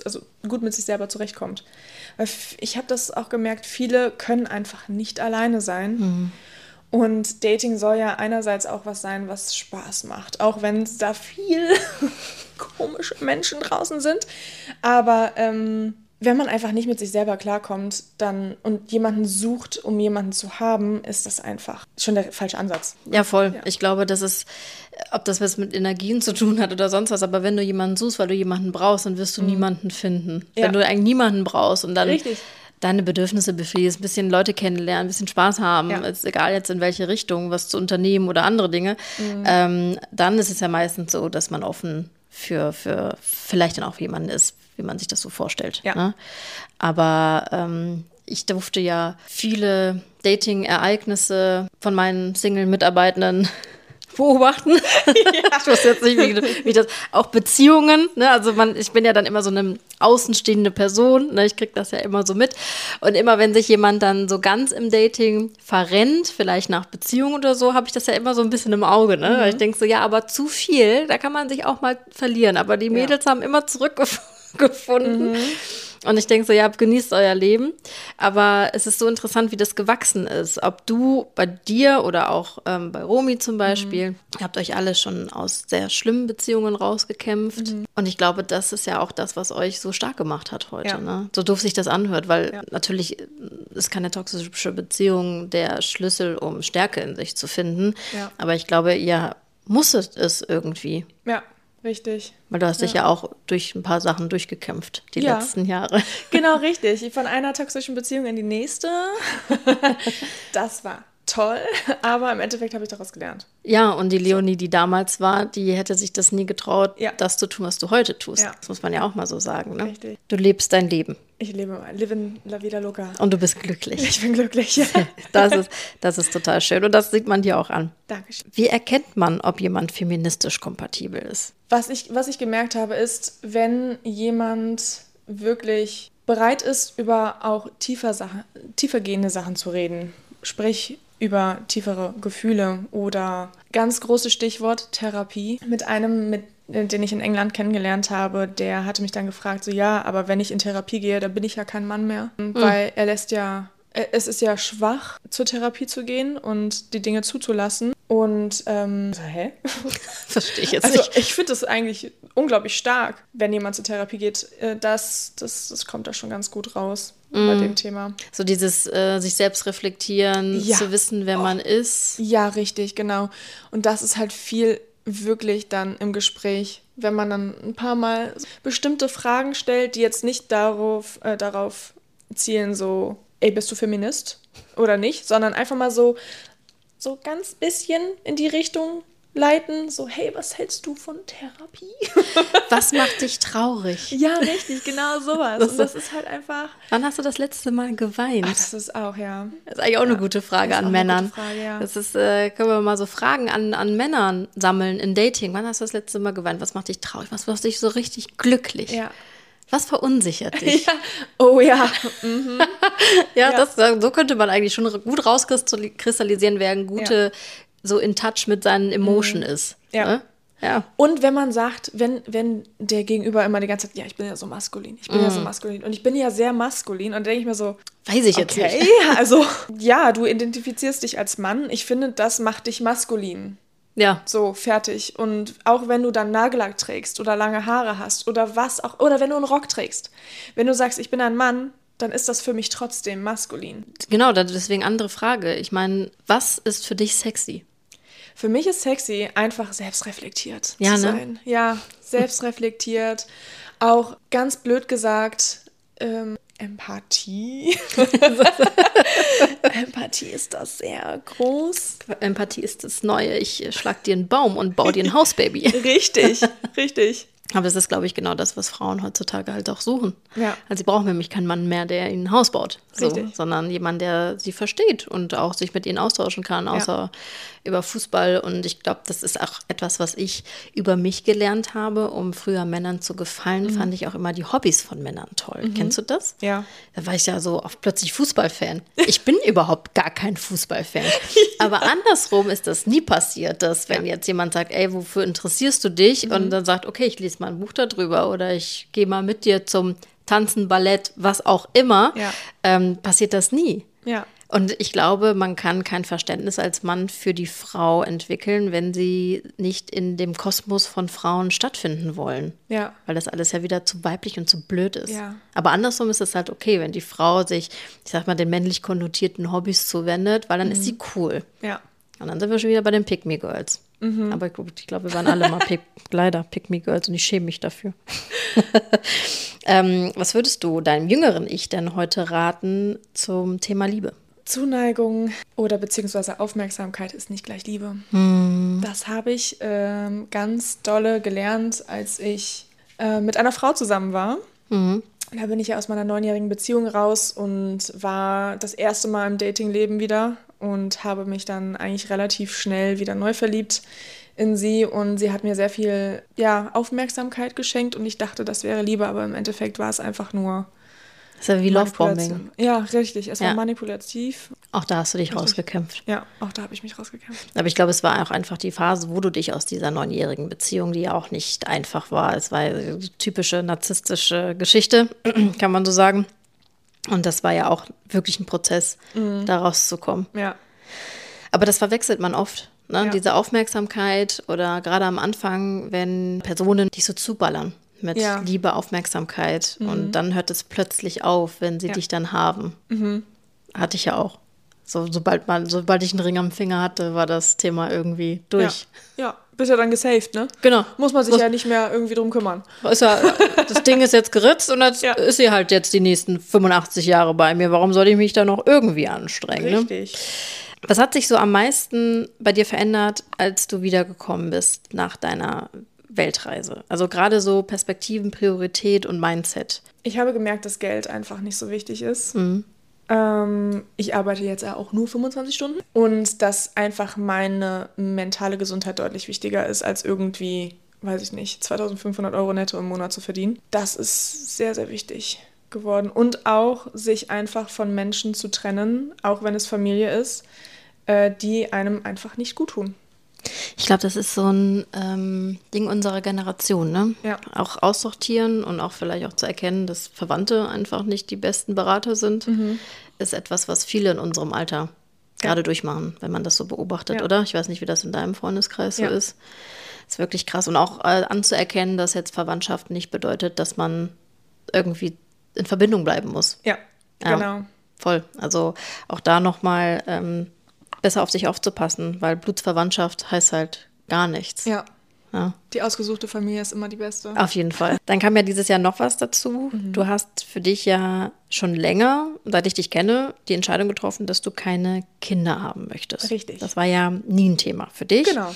gut mit sich selber zurechtkommt. Weil ich habe das auch gemerkt, viele können einfach nicht alleine sein. Und Dating soll ja einerseits auch was sein, was Spaß macht, auch wenn es da viel komische Menschen draußen sind. Aber wenn man einfach nicht mit sich selber klarkommt und jemanden sucht, um jemanden zu haben, ist das einfach schon der falsche Ansatz. Ja, voll. Ja. Ich glaube, das ist, ob das was mit Energien zu tun hat oder sonst was, aber wenn du jemanden suchst, weil du jemanden brauchst, dann wirst du niemanden finden. Ja. Wenn du eigentlich niemanden brauchst und dann deine Bedürfnisse befriedigst, ein bisschen Leute kennenlernen, ein bisschen Spaß haben, ist egal jetzt in welche Richtung, was zu unternehmen oder andere Dinge, dann ist es ja meistens so, dass man offen für vielleicht dann auch jemanden ist, wie man sich das so vorstellt. Ja. Ne? Aber ich durfte ja viele Dating-Ereignisse von meinen Single-Mitarbeitenden beobachten. Ich wusste jetzt nicht, wie das, auch Beziehungen, ne? Also ich bin ja dann immer so eine außenstehende Person, ne? Ich kriege das ja immer so mit. Und immer, wenn sich jemand dann so ganz im Dating verrennt, vielleicht nach Beziehung oder so, habe ich das ja immer so ein bisschen im Auge, ne? Weil ich denke so, ja, aber zu viel, da kann man sich auch mal verlieren. Aber die Mädels haben immer zurückgefunden. Und ich denke so, ja, genießt euer Leben. Aber es ist so interessant, wie das gewachsen ist. Ob du bei dir oder auch bei Romy zum Beispiel, ihr habt euch alle schon aus sehr schlimmen Beziehungen rausgekämpft. Und ich glaube, das ist ja auch das, was euch so stark gemacht hat heute. Ne? So doof sich das anhört, weil natürlich ist keine toxische Beziehung der Schlüssel, um Stärke in sich zu finden. Ja. Aber ich glaube, ihr musstet es irgendwie. Ja. Richtig. Weil du hast dich ja auch durch ein paar Sachen durchgekämpft, die letzten Jahre. Genau, richtig. Von einer toxischen Beziehung in die nächste. Das war toll, aber im Endeffekt habe ich daraus gelernt. Ja, und die Leonie, die damals war, die hätte sich das nie getraut, das zu tun, was du heute tust. Ja. Das muss man ja auch mal so sagen. Ne? Richtig. Du lebst dein Leben. Ich lebe living la vida loca. Und du bist glücklich. Ich bin glücklich, ja. Das ist total schön und das sieht man dir auch an. Dankeschön. Wie erkennt man, ob jemand feministisch kompatibel ist? Was ich gemerkt habe, ist, wenn jemand wirklich bereit ist, über auch tiefergehende Sachen zu reden, sprich über tiefere Gefühle oder ganz großes Stichwort Therapie. Mit einem, den ich in England kennengelernt habe, der hatte mich dann gefragt, so ja, aber wenn ich in Therapie gehe, dann bin ich ja kein Mann mehr, weil es ist ja schwach, zur Therapie zu gehen und die Dinge zuzulassen. Und, hä? Verstehe ich jetzt nicht. Also ich finde das eigentlich unglaublich stark, wenn jemand zur Therapie geht. Das kommt da schon ganz gut raus bei dem Thema. So dieses sich selbst reflektieren, zu wissen, wer man ist. Ja, richtig, genau. Und das ist halt viel wirklich dann im Gespräch, wenn man dann ein paar Mal bestimmte Fragen stellt, die jetzt nicht darauf zielen, so, ey, bist du Feminist oder nicht, sondern einfach mal so ganz bisschen in die Richtung leiten, so, hey, was hältst du von Therapie? Was macht dich traurig? Ja, richtig, genau sowas. Und das ist halt einfach... Wann hast du das letzte Mal geweint? Ach, das ist auch, ja. Das ist eigentlich auch eine gute Frage an Männern. Das ist, können wir mal so Fragen an Männern sammeln in Dating. Wann hast du das letzte Mal geweint? Was macht dich traurig? Was macht dich so richtig glücklich? Ja. Was verunsichert dich? Ja. Oh ja. Mhm. So könnte man eigentlich schon gut rauskristallisieren, wer ein gute, so in touch mit seinen Emotionen ist. Ja. Ne? Ja. Und wenn man sagt, wenn der Gegenüber immer die ganze Zeit, ja, ich bin ja so maskulin, und ich bin ja sehr maskulin, und denke ich mir so, weiß ich jetzt nicht. Also, ja, du identifizierst dich als Mann, ich finde, das macht dich maskulin. Ja. So, fertig. Und auch wenn du dann Nagellack trägst oder lange Haare hast oder was auch, oder wenn du einen Rock trägst, wenn du sagst, ich bin ein Mann, dann ist das für mich trotzdem maskulin. Genau, deswegen andere Frage. Ich meine, was ist für dich sexy? Für mich ist sexy, einfach selbstreflektiert zu sein. Ja, selbstreflektiert. Auch ganz blöd gesagt, Empathie. Empathie ist das sehr groß. Empathie ist das Neue. Ich schlag dir einen Baum und baue dir ein Hausbaby. Richtig, richtig. Aber das ist, glaube ich, genau das, was Frauen heutzutage halt auch suchen. Ja. Also sie brauchen nämlich keinen Mann mehr, der ihnen ein Haus baut, sondern jemand, der sie versteht und auch sich mit ihnen austauschen kann, außer über Fußball. Und ich glaube, das ist auch etwas, was ich über mich gelernt habe, um früher Männern zu gefallen, fand ich auch immer die Hobbys von Männern toll. Kennst du das? Ja. Da war ich ja so plötzlich Fußballfan. Ich bin überhaupt gar kein Fußballfan. Aber andersrum ist das nie passiert, dass wenn jetzt jemand sagt, ey, wofür interessierst du dich? Und dann sagt, okay, ich lese mal ein Buch darüber oder ich gehe mal mit dir zum Tanzen, Ballett, was auch immer, passiert das nie. Ja. Und ich glaube, man kann kein Verständnis als Mann für die Frau entwickeln, wenn sie nicht in dem Kosmos von Frauen stattfinden wollen. Ja. Weil das alles ja wieder zu weiblich und zu blöd ist. Ja. Aber andersrum ist es halt okay, wenn die Frau sich, ich sag mal, den männlich konnotierten Hobbys zuwendet, weil dann ist sie cool. Ja. Und dann sind wir schon wieder bei den Pick-Me-Girls. Aber gut, ich glaube, wir waren alle mal leider Pick-Me-Girls und ich schäme mich dafür. Was würdest du deinem jüngeren Ich denn heute raten zum Thema Liebe? Zuneigung oder beziehungsweise Aufmerksamkeit ist nicht gleich Liebe. Das habe ich ganz dolle gelernt, als ich mit einer Frau zusammen war. Da bin ich ja aus meiner 9-jährigen Beziehung raus und war das erste Mal im Datingleben wieder und habe mich dann eigentlich relativ schnell wieder neu verliebt in sie und sie hat mir sehr viel Aufmerksamkeit geschenkt und ich dachte, das wäre Liebe, aber im Endeffekt war es einfach nur Das ist ja wie Lovebombing. Ja, richtig. Es war manipulativ. Auch da hast du dich rausgekämpft. Ja, auch da habe ich mich rausgekämpft. Aber ich glaube, es war auch einfach die Phase, wo du dich aus dieser 9-jährigen Beziehung, die ja auch nicht einfach war, es war eine typische narzisstische Geschichte, kann man so sagen. Und das war ja auch wirklich ein Prozess, da rauszukommen. Ja. Aber das verwechselt man oft, ne? Ja. Diese Aufmerksamkeit oder gerade am Anfang, wenn Personen dich so zuballern mit Liebe, Aufmerksamkeit und dann hört es plötzlich auf, wenn sie dich dann haben. Hatte ich ja auch. Sobald ich einen Ring am Finger hatte, war das Thema irgendwie durch. Ja, bist ja dann gesaved, ne? Genau. Muss man sich ja nicht mehr irgendwie drum kümmern. Das Ding ist jetzt geritzt und jetzt ist sie halt jetzt die nächsten 85 Jahre bei mir. Warum soll ich mich da noch irgendwie anstrengen? Richtig. Ne? Was hat sich so am meisten bei dir verändert, als du wiedergekommen bist nach deiner Weltreise? Also gerade so Perspektiven, Priorität und Mindset. Ich habe gemerkt, dass Geld einfach nicht so wichtig ist. Ich arbeite jetzt auch nur 25 Stunden und dass einfach meine mentale Gesundheit deutlich wichtiger ist, als irgendwie, weiß ich nicht, 2.500 Euro netto im Monat zu verdienen. Das ist sehr, sehr wichtig geworden. Und auch sich einfach von Menschen zu trennen, auch wenn es Familie ist, die einem einfach nicht gut tun. Ich glaube, das ist so ein Ding unserer Generation, ne? Ja. Auch aussortieren und auch vielleicht auch zu erkennen, dass Verwandte einfach nicht die besten Berater sind, ist etwas, was viele in unserem Alter gerade durchmachen, wenn man das so beobachtet, oder? Ich weiß nicht, wie das in deinem Freundeskreis so ist. Das ist wirklich krass. Und auch anzuerkennen, dass jetzt Verwandtschaft nicht bedeutet, dass man irgendwie in Verbindung bleiben muss. Ja, genau. Voll. Also auch da nochmal besser auf sich aufzupassen, weil Blutsverwandtschaft heißt halt gar nichts. Ja. Ja. Die ausgesuchte Familie ist immer die beste. Auf jeden Fall. Dann kam ja dieses Jahr noch was dazu. Du hast für dich ja schon länger, seit ich dich kenne, die Entscheidung getroffen, dass du keine Kinder haben möchtest. Richtig. Das war ja nie ein Thema für dich. Genau.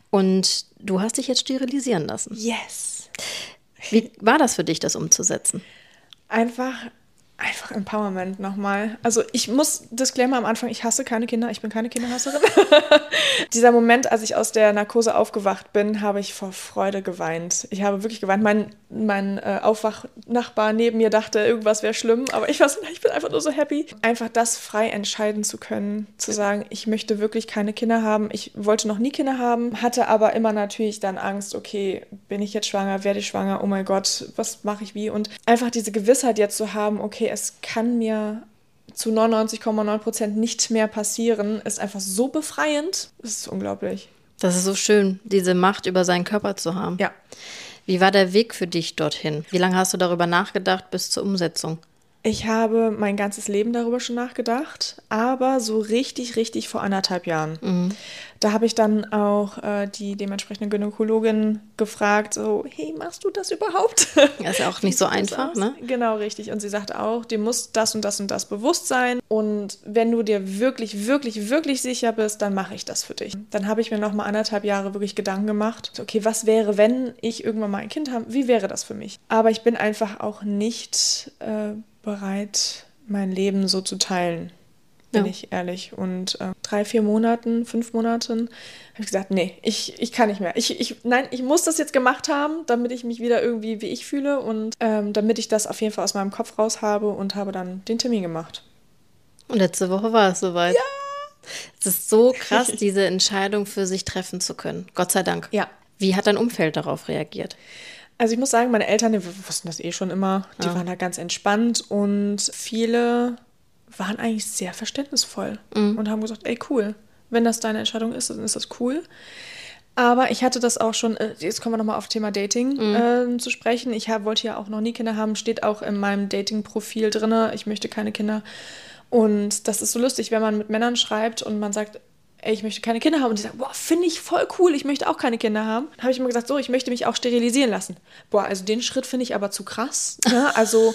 Und du hast dich jetzt sterilisieren lassen. Yes. Wie war das für dich, das umzusetzen? Einfach Empowerment nochmal. Also ich muss Disclaimer am Anfang, ich hasse keine Kinder, ich bin keine Kinderhasserin. Dieser Moment, als ich aus der Narkose aufgewacht bin, habe ich vor Freude geweint. Ich habe wirklich geweint. Mein Aufwachnachbar neben mir dachte, irgendwas wäre schlimm, aber ich bin einfach nur so happy. Einfach das frei entscheiden zu können, zu sagen, ich möchte wirklich keine Kinder haben. Ich wollte noch nie Kinder haben, hatte aber immer natürlich dann Angst, okay, bin ich jetzt schwanger, werde ich schwanger, oh mein Gott, was mache ich wie? Und einfach diese Gewissheit jetzt zu haben, okay, es kann mir zu 99,9% nicht mehr passieren, ist einfach so befreiend. Das ist unglaublich. Das ist so schön, diese Macht über seinen Körper zu haben. Ja. Wie war der Weg für dich dorthin? Wie lange hast du darüber nachgedacht bis zur Umsetzung? Ich habe mein ganzes Leben darüber schon nachgedacht, aber so richtig vor 1,5 Jahren. Da habe ich dann auch die dementsprechende Gynäkologin gefragt, so, hey, machst du das überhaupt? Das ist ja auch nicht so einfach, ne? Genau, richtig. Und sie sagte auch, dir muss das und das und das bewusst sein. Und wenn du dir wirklich sicher bist, dann mache ich das für dich. Dann habe ich mir noch mal 1,5 Jahre wirklich Gedanken gemacht. Okay, was wäre, wenn ich irgendwann mal ein Kind habe? Wie wäre das für mich? Aber ich bin einfach auch nicht bereit, mein Leben so zu teilen, bin ich ehrlich. Und 3-4 Monaten, 5 Monaten habe ich gesagt, nee, ich kann nicht mehr. Nein, ich muss das jetzt gemacht haben, damit ich mich wieder irgendwie wie ich fühle und damit ich das auf jeden Fall aus meinem Kopf raus habe und habe dann den Termin gemacht. Und letzte Woche war es soweit. Ja! Es ist so krass, diese Entscheidung für sich treffen zu können. Gott sei Dank. Ja. Wie hat dein Umfeld darauf reagiert? Also ich muss sagen, meine Eltern, die wussten das eh schon immer, die waren da ganz entspannt und viele waren eigentlich sehr verständnisvoll und haben gesagt, ey cool, wenn das deine Entscheidung ist, dann ist das cool. Aber ich hatte das auch schon, jetzt kommen wir nochmal auf Thema Dating zu sprechen. Ich wollte ja auch noch nie Kinder haben, steht auch in meinem Dating-Profil drin, ich möchte keine Kinder. Und das ist so lustig, wenn man mit Männern schreibt und man sagt, ey, ich möchte keine Kinder haben. Und die sagen, boah, finde ich voll cool, ich möchte auch keine Kinder haben. Dann habe ich immer gesagt, so, ich möchte mich auch sterilisieren lassen. Boah, also den Schritt finde ich aber zu krass. Ne? Also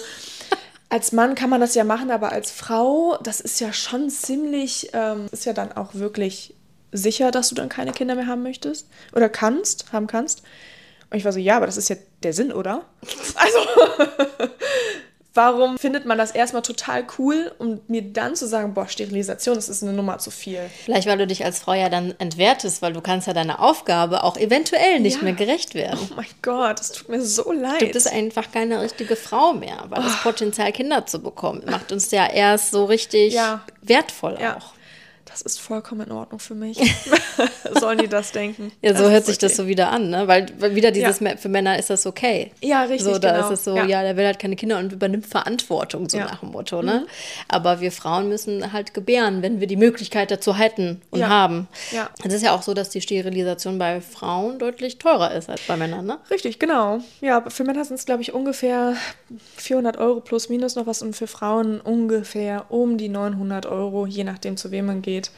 als Mann kann man das ja machen, aber als Frau, das ist ja schon ziemlich, ist ja dann auch wirklich sicher, dass du dann keine Kinder mehr haben möchtest oder haben kannst. Und ich war so, ja, aber das ist ja der Sinn, oder? Also Warum findet man das erstmal total cool, um mir dann zu sagen, boah, Sterilisation, das ist eine Nummer zu viel. Vielleicht, weil du dich als Frau ja dann entwertest, weil du kannst ja deiner Aufgabe auch eventuell nicht mehr gerecht werden. Oh mein Gott, das tut mir so leid. Du bist einfach keine richtige Frau mehr, weil das Potenzial, Kinder zu bekommen, macht uns ja erst so richtig wertvoll auch. Das ist vollkommen in Ordnung für mich. Sollen die das denken? Ja, so hört sich das so wieder an, ne? Weil wieder dieses, für Männer ist das okay. Ja, richtig, so, da genau. ist es so, der will halt keine Kinder und übernimmt Verantwortung, so nach dem Motto, ne? Aber wir Frauen müssen halt gebären, wenn wir die Möglichkeit dazu hätten und haben. Ja. Es ist ja auch so, dass die Sterilisation bei Frauen deutlich teurer ist als bei Männern, ne? Richtig, genau. Ja, für Männer sind es, glaube ich, ungefähr 400 € plus minus noch was und für Frauen ungefähr um die 900 €, je nachdem, zu wem man geht.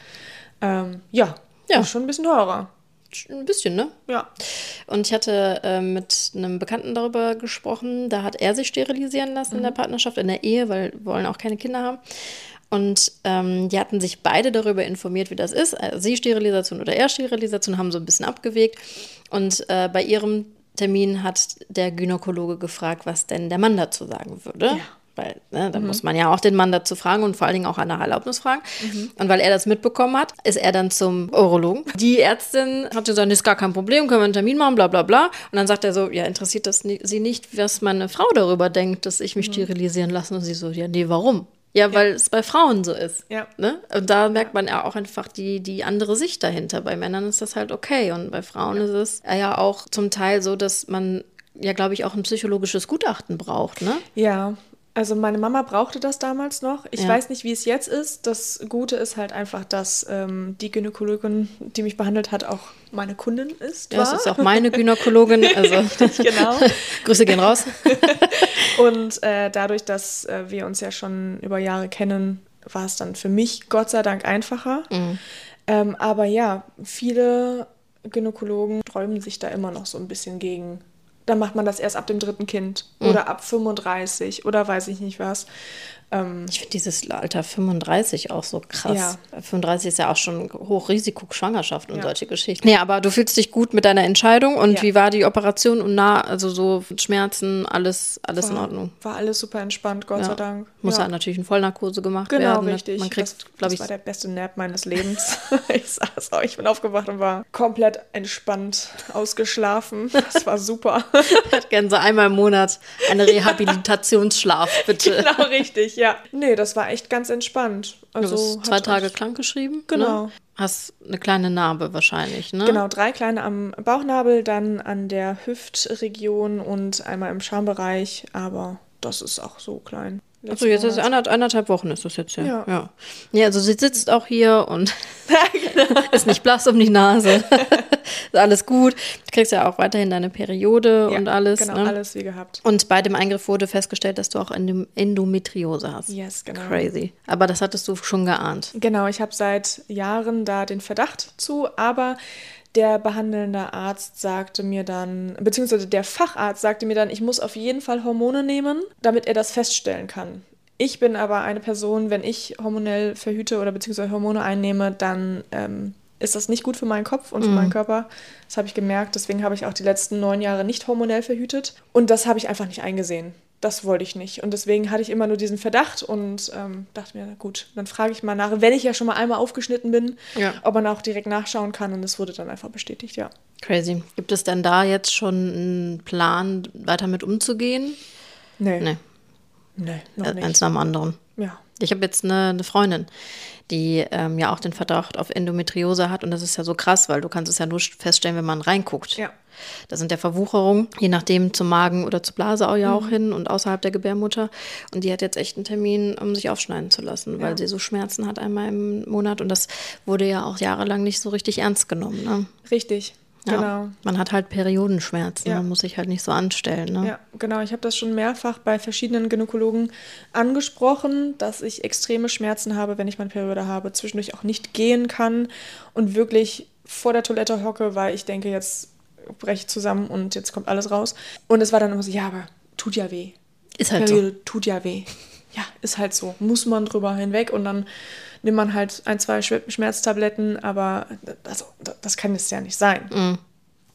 Ist schon ein bisschen teurer. Ein bisschen, ne? Ja. Und ich hatte mit einem Bekannten darüber gesprochen, da hat er sich sterilisieren lassen in der Partnerschaft, in der Ehe, weil wir wollen auch keine Kinder haben. Und die hatten sich beide darüber informiert, wie das ist. Also sie Sterilisation oder er Sterilisation, haben so ein bisschen abgewegt. Und bei ihrem Termin hat der Gynäkologe gefragt, was denn der Mann dazu sagen würde. Ja. Weil, da muss man ja auch den Mann dazu fragen und vor allen Dingen auch nach Erlaubnis fragen. Und weil er das mitbekommen hat, ist er dann zum Urologen. Die Ärztin hat gesagt, das ist gar kein Problem, können wir einen Termin machen, bla bla bla. Und dann sagt er so, ja, interessiert das sie nicht, was meine Frau darüber denkt, dass ich mich sterilisieren lasse? Und sie so, ja, nee, warum? Ja, weil es bei Frauen so ist. Ja. Ne? Und da merkt man ja auch einfach die andere Sicht dahinter. Bei Männern ist das halt okay. Und bei Frauen ist es ja auch zum Teil so, dass man ja, glaube ich, auch ein psychologisches Gutachten braucht, ne? Ja. Also meine Mama brauchte das damals noch. Ich weiß nicht, wie es jetzt ist. Das Gute ist halt einfach, dass die Gynäkologin, die mich behandelt hat, auch meine Kundin ist. Ja, das ist auch meine Gynäkologin. Also genau. Grüße gehen raus. Und dadurch, dass wir uns ja schon über Jahre kennen, war es dann für mich Gott sei Dank einfacher. Aber ja, viele Gynäkologen sträuben sich da immer noch so ein bisschen gegen. Dann macht man das erst ab dem 3. Kind oder ab 35 oder weiß ich nicht was. Ich finde dieses Alter 35 auch so krass. Ja. 35 ist ja auch schon Hochrisiko-Schwangerschaft und solche Geschichten. Nee, aber du fühlst dich gut mit deiner Entscheidung und wie war die Operation und also so Schmerzen, alles in Ordnung? War alles super entspannt, Gott sei Dank. Muss halt natürlich in Vollnarkose gemacht werden. Genau, richtig. Man kriegt, das war der beste Nap meines Lebens. Ich bin aufgewacht und war komplett entspannt, ausgeschlafen. Das war super. Ich hätte gerne so einmal im Monat eine Rehabilitationsschlaf, bitte. Genau, richtig. Ja, nee, das war echt ganz entspannt. Also du bist 2 Tage krankgeschrieben? Genau. Ne? Hast eine kleine Narbe wahrscheinlich, ne? Genau, 3 kleine am Bauchnabel, dann an der Hüftregion und einmal im Schambereich, aber das ist auch so klein. Also jetzt ist 1,5 Wochen ist das jetzt ja. Ja, also sie sitzt auch hier und ist nicht blass um die Nase. Ist alles gut. Du kriegst ja auch weiterhin deine Periode und alles. Genau, ne? Alles wie gehabt. Und bei dem Eingriff wurde festgestellt, dass du auch Endometriose hast. Yes, genau. Crazy. Aber das hattest du schon geahnt. Genau, ich habe seit Jahren da den Verdacht zu, aber der behandelnde Arzt sagte mir dann, beziehungsweise der Facharzt sagte mir dann, ich muss auf jeden Fall Hormone nehmen, damit er das feststellen kann. Ich bin aber eine Person, wenn ich hormonell verhüte oder beziehungsweise Hormone einnehme, dann ist das nicht gut für meinen Kopf und für meinen Körper. Das habe ich gemerkt, deswegen habe ich auch die letzten 9 Jahre nicht hormonell verhütet. Und das habe ich einfach nicht eingesehen. Das wollte ich nicht. Und deswegen hatte ich immer nur diesen Verdacht und dachte mir, na gut, dann frage ich mal nach, wenn ich ja schon mal einmal aufgeschnitten bin, ob man auch direkt nachschauen kann. Und es wurde dann einfach bestätigt, ja. Crazy. Gibt es denn da jetzt schon einen Plan, weiter mit umzugehen? Nee, noch nicht. Eins nach dem anderen. Ja. Ich habe jetzt eine Freundin, die ja auch den Verdacht auf Endometriose hat. Und das ist ja so krass, weil du kannst es ja nur feststellen, wenn man reinguckt. Ja. Da sind ja Verwucherungen, je nachdem zum Magen oder zur Blase auch hin und außerhalb der Gebärmutter. Und die hat jetzt echt einen Termin, um sich aufschneiden zu lassen, weil sie so Schmerzen hat einmal im Monat. Und das wurde ja auch jahrelang nicht so richtig ernst genommen. Ne? Richtig. Ja, genau. Man hat halt Periodenschmerzen, man muss sich halt nicht so anstellen. Ne? Ja, genau. Ich habe das schon mehrfach bei verschiedenen Gynäkologen angesprochen, dass ich extreme Schmerzen habe, wenn ich meine Periode habe, zwischendurch auch nicht gehen kann und wirklich vor der Toilette hocke, weil ich denke, jetzt breche ich zusammen und jetzt kommt alles raus. Und es war dann immer so, ja, aber tut ja weh. Ist halt Periode so. Tut ja weh. Ja, ist halt so. Muss man drüber hinweg und dann nimmt man halt 1, 2 Schmerztabletten, aber also, das kann es ja nicht sein.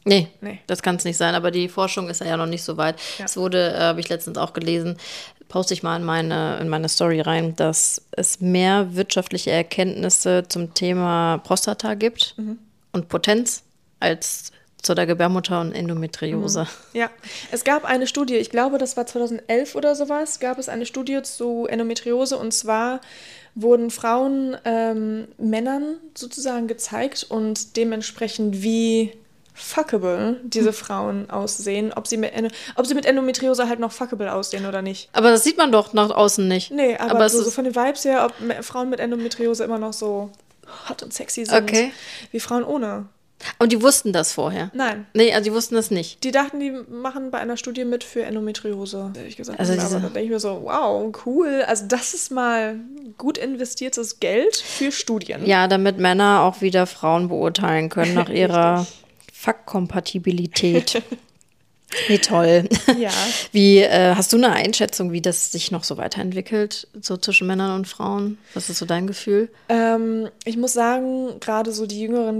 Nee, das kann es nicht sein, aber die Forschung ist ja noch nicht so weit. Es wurde, habe ich letztens auch gelesen, poste ich mal in meine Story rein, dass es mehr wirtschaftliche Erkenntnisse zum Thema Prostata gibt und Potenz als zu der Gebärmutter und Endometriose. Ja, es gab eine Studie, ich glaube, das war 2011 oder sowas, gab es eine Studie zu Endometriose, und zwar wurden Frauen Männern sozusagen gezeigt und dementsprechend wie fuckable diese Frauen aussehen, ob sie mit Endometriose halt noch fuckable aussehen oder nicht. Aber das sieht man doch nach außen nicht. Nee, aber so von den Vibes her, ob Frauen mit Endometriose immer noch so hot und sexy sind wie Frauen ohne. Und die wussten das vorher? Nein. Nee, also die wussten das nicht. Die dachten, die machen bei einer Studie mit für Endometriose, ehrlich gesagt. Also aber dann denke ich mir so, wow, cool. Also das ist mal gut investiertes Geld für Studien. Ja, damit Männer auch wieder Frauen beurteilen können nach ihrer Fuck-Kompatibilität. Wie toll. Ja. Wie, hast du eine Einschätzung, wie das sich noch so weiterentwickelt, so zwischen Männern und Frauen? Was ist so dein Gefühl? Ich muss sagen, gerade so die jüngeren,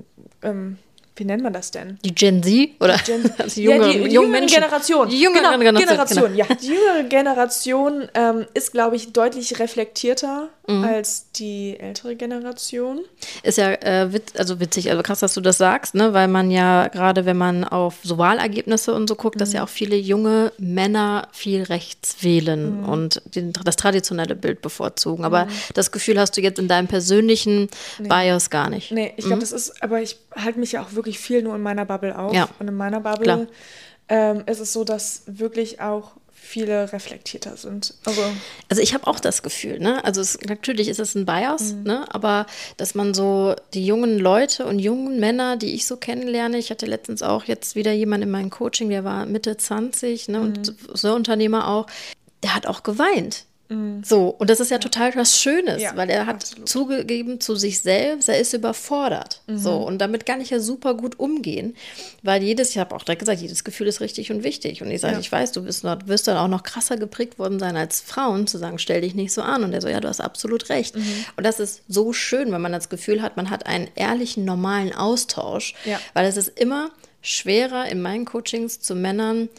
wie nennt man das denn? Die Gen Z? Oder die jungen Menschen. Generation. Die jüngere Generation. Ja. Die jüngere Generation ist, glaube ich, deutlich reflektierter als die ältere Generation. Ist ja witzig, also krass, dass du das sagst, ne? Weil man ja gerade, wenn man auf so Wahlergebnisse und so guckt, dass ja auch viele junge Männer viel rechts wählen und das traditionelle Bild bevorzugen. Aber das Gefühl hast du jetzt in deinem persönlichen Bias gar nicht. Nee, ich glaube, das ist, aber ich halte mich ja auch wirklich viel nur in meiner Bubble auf. Ja. Und in meiner Bubble ist es so, dass wirklich auch viele reflektierter sind. Also ich habe auch das Gefühl, ne? Also natürlich ist es ein Bias, ne? Aber dass man so die jungen Leute und jungen Männer, die ich so kennenlerne, ich hatte letztens auch jetzt wieder jemanden in meinem Coaching, der war Mitte 20, ne? Und so Unternehmer auch, der hat auch geweint. So, und das ist ja total was Schönes, weil er hat zugegeben zu sich selbst, er ist überfordert. So, und damit kann ich ja super gut umgehen, weil ich habe auch direkt gesagt, jedes Gefühl ist richtig und wichtig. Und ich sage, ich weiß, du wirst dann auch noch krasser geprägt worden sein als Frauen, zu sagen, stell dich nicht so an. Und er so, ja, du hast absolut recht. Und das ist so schön, wenn man das Gefühl hat, man hat einen ehrlichen, normalen Austausch, weil es ist immer schwerer in meinen Coachings zu Männern,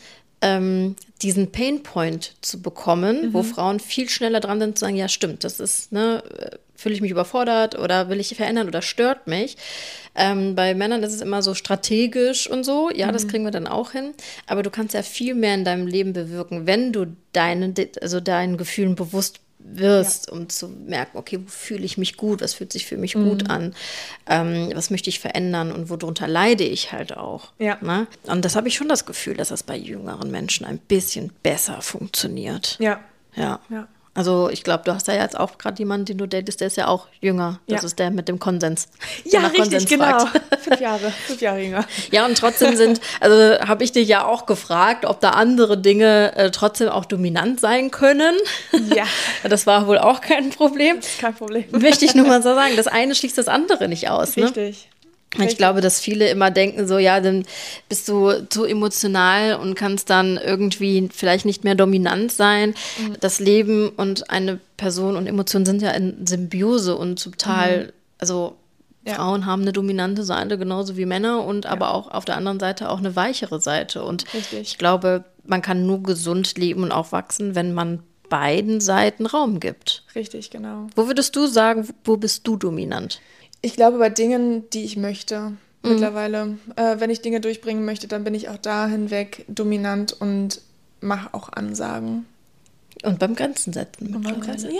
diesen Painpoint zu bekommen, wo Frauen viel schneller dran sind, zu sagen, ja stimmt, das ist, ne, fühle ich mich überfordert oder will ich verändern oder stört mich. Bei Männern ist es immer so strategisch und so, ja, das kriegen wir dann auch hin, aber du kannst ja viel mehr in deinem Leben bewirken, wenn du deinen Gefühlen bewusst wirst, um zu merken, okay, wo fühle ich mich gut, was fühlt sich für mich gut an, was möchte ich verändern und worunter leide ich halt auch. Ja. Ne? Und das habe ich schon das Gefühl, dass das bei jüngeren Menschen ein bisschen besser funktioniert. Ja. Ja. Also ich glaube, du hast ja jetzt auch gerade jemanden, den du datest, der ist ja auch jünger. Das ist der mit dem Konsens. Ja, richtig, genau. 5 Jahre jünger. Ja, und trotzdem habe ich dich ja auch gefragt, ob da andere Dinge trotzdem auch dominant sein können. Ja. Das war wohl auch kein Problem. Das ist kein Problem. Möchte ich nur mal so sagen, das eine schließt das andere nicht aus. Richtig. Ne? Ich glaube, dass viele immer denken so, ja, dann bist du zu emotional und kannst dann irgendwie vielleicht nicht mehr dominant sein. Das Leben und eine Person und Emotionen sind ja in Symbiose und total, Frauen haben eine dominante Seite genauso wie Männer und aber auch auf der anderen Seite auch eine weichere Seite. Und ich glaube, man kann nur gesund leben und auch wachsen, wenn man beiden Seiten Raum gibt. Richtig, genau. Wo würdest du sagen, wo bist du dominant? Ich glaube, bei Dingen, die ich möchte, mittlerweile, wenn ich Dinge durchbringen möchte, dann bin ich auch da hinweg dominant und mache auch Ansagen. Und beim Grenzen setzen. Und beim Grenzen,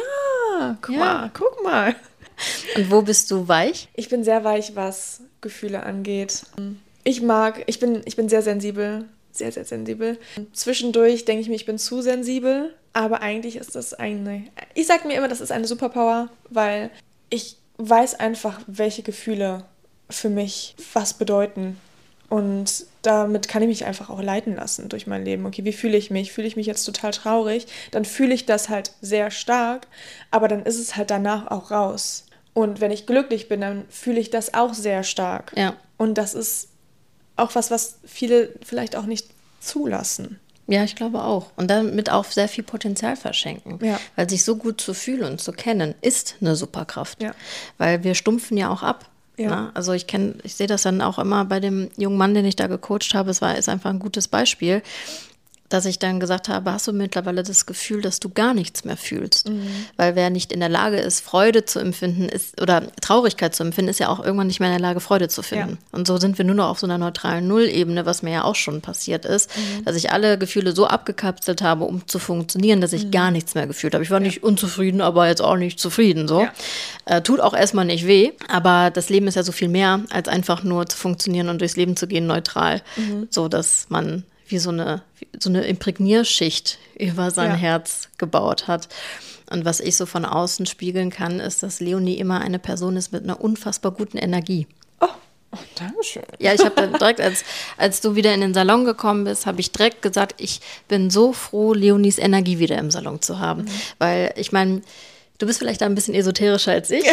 guck mal. Und wo bist du weich? Ich bin sehr weich, was Gefühle angeht. Ich bin sehr sensibel, sehr, sehr sensibel. Zwischendurch denke ich mir, ich bin zu sensibel, aber eigentlich ist das ich sage mir immer, das ist eine Superpower, weil ich weiß einfach, welche Gefühle für mich was bedeuten. Und damit kann ich mich einfach auch leiten lassen durch mein Leben. Okay, wie fühle ich mich? Fühle ich mich jetzt total traurig? Dann fühle ich das halt sehr stark, aber dann ist es halt danach auch raus. Und wenn ich glücklich bin, dann fühle ich das auch sehr stark. Ja. Und das ist auch was viele vielleicht auch nicht zulassen. Ja, ich glaube auch. Und damit auch sehr viel Potenzial verschenken. Ja. Weil sich so gut zu fühlen und zu kennen, ist eine Superkraft. Ja. Weil wir stumpfen ja auch ab. Ja. Ne? Also ich sehe das dann auch immer bei dem jungen Mann, den ich da gecoacht habe. Ist einfach ein gutes Beispiel, dass ich dann gesagt habe, hast du mittlerweile das Gefühl, dass du gar nichts mehr fühlst? Weil wer nicht in der Lage ist, Freude zu empfinden oder Traurigkeit zu empfinden, ist ja auch irgendwann nicht mehr in der Lage, Freude zu finden. Ja. Und so sind wir nur noch auf so einer neutralen Nullebene, was mir ja auch schon passiert ist, dass ich alle Gefühle so abgekapselt habe, um zu funktionieren, dass ich gar nichts mehr gefühlt habe. Ich war nicht unzufrieden, aber jetzt auch nicht zufrieden. So. Ja. Tut auch erstmal nicht weh, aber das Leben ist ja so viel mehr, als einfach nur zu funktionieren und durchs Leben zu gehen neutral, so dass man wie so eine Imprägnierschicht über sein Herz gebaut hat. Und was ich so von außen spiegeln kann, ist, dass Leonie immer eine Person ist mit einer unfassbar guten Energie. Oh, danke schön. Ja, ich habe dann direkt, als du wieder in den Salon gekommen bist, habe ich direkt gesagt, ich bin so froh, Leonies Energie wieder im Salon zu haben. Weil ich meine, du bist vielleicht ein bisschen esoterischer als ich.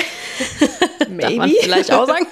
Darf man vielleicht auch sagen.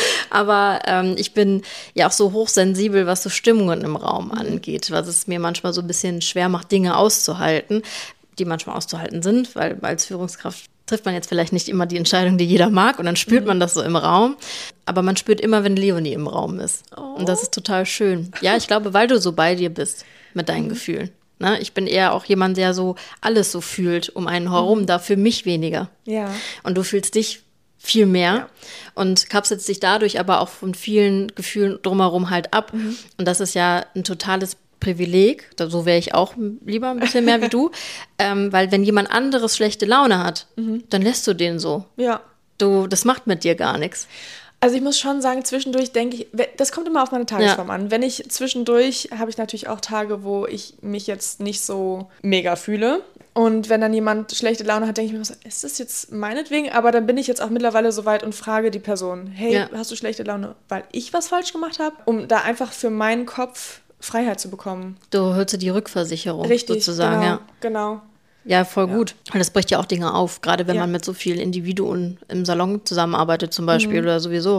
Aber ich bin ja auch so hochsensibel, was so Stimmungen im Raum angeht, was es mir manchmal so ein bisschen schwer macht, Dinge auszuhalten, die manchmal auszuhalten sind, weil als Führungskraft trifft man jetzt vielleicht nicht immer die Entscheidung, die jeder mag, und dann spürt man das so im Raum. Aber man spürt immer, wenn Leonie im Raum ist. Oh. Und das ist total schön. Ja, ich glaube, weil du so bei dir bist mit deinen Gefühlen. Ne? Ich bin eher auch jemand, der so alles so fühlt um einen herum, dafür mich weniger. Ja. Und du fühlst dich viel mehr und kapselst dich dadurch aber auch von vielen Gefühlen drumherum halt ab. Und das ist ja ein totales Privileg, so wäre ich auch lieber ein bisschen mehr wie du, weil wenn jemand anderes schlechte Laune hat, dann lässt du den so. Ja. Das macht mit dir gar nichts. Also ich muss schon sagen, zwischendurch denke ich, das kommt immer auf meine Tagesform an. Wenn ich zwischendurch, habe ich natürlich auch Tage, wo ich mich jetzt nicht so mega fühle. Und wenn dann jemand schlechte Laune hat, denke ich mir so, ist das jetzt meinetwegen? Aber dann bin ich jetzt auch mittlerweile so weit und frage die Person, hey, hast du schlechte Laune, weil ich was falsch gemacht habe? Um da einfach für meinen Kopf Freiheit zu bekommen. Du holst dir die Rückversicherung. Richtig, sozusagen, genau. Ja, voll gut. Und das bricht ja auch Dinge auf, gerade wenn man mit so vielen Individuen im Salon zusammenarbeitet zum Beispiel oder sowieso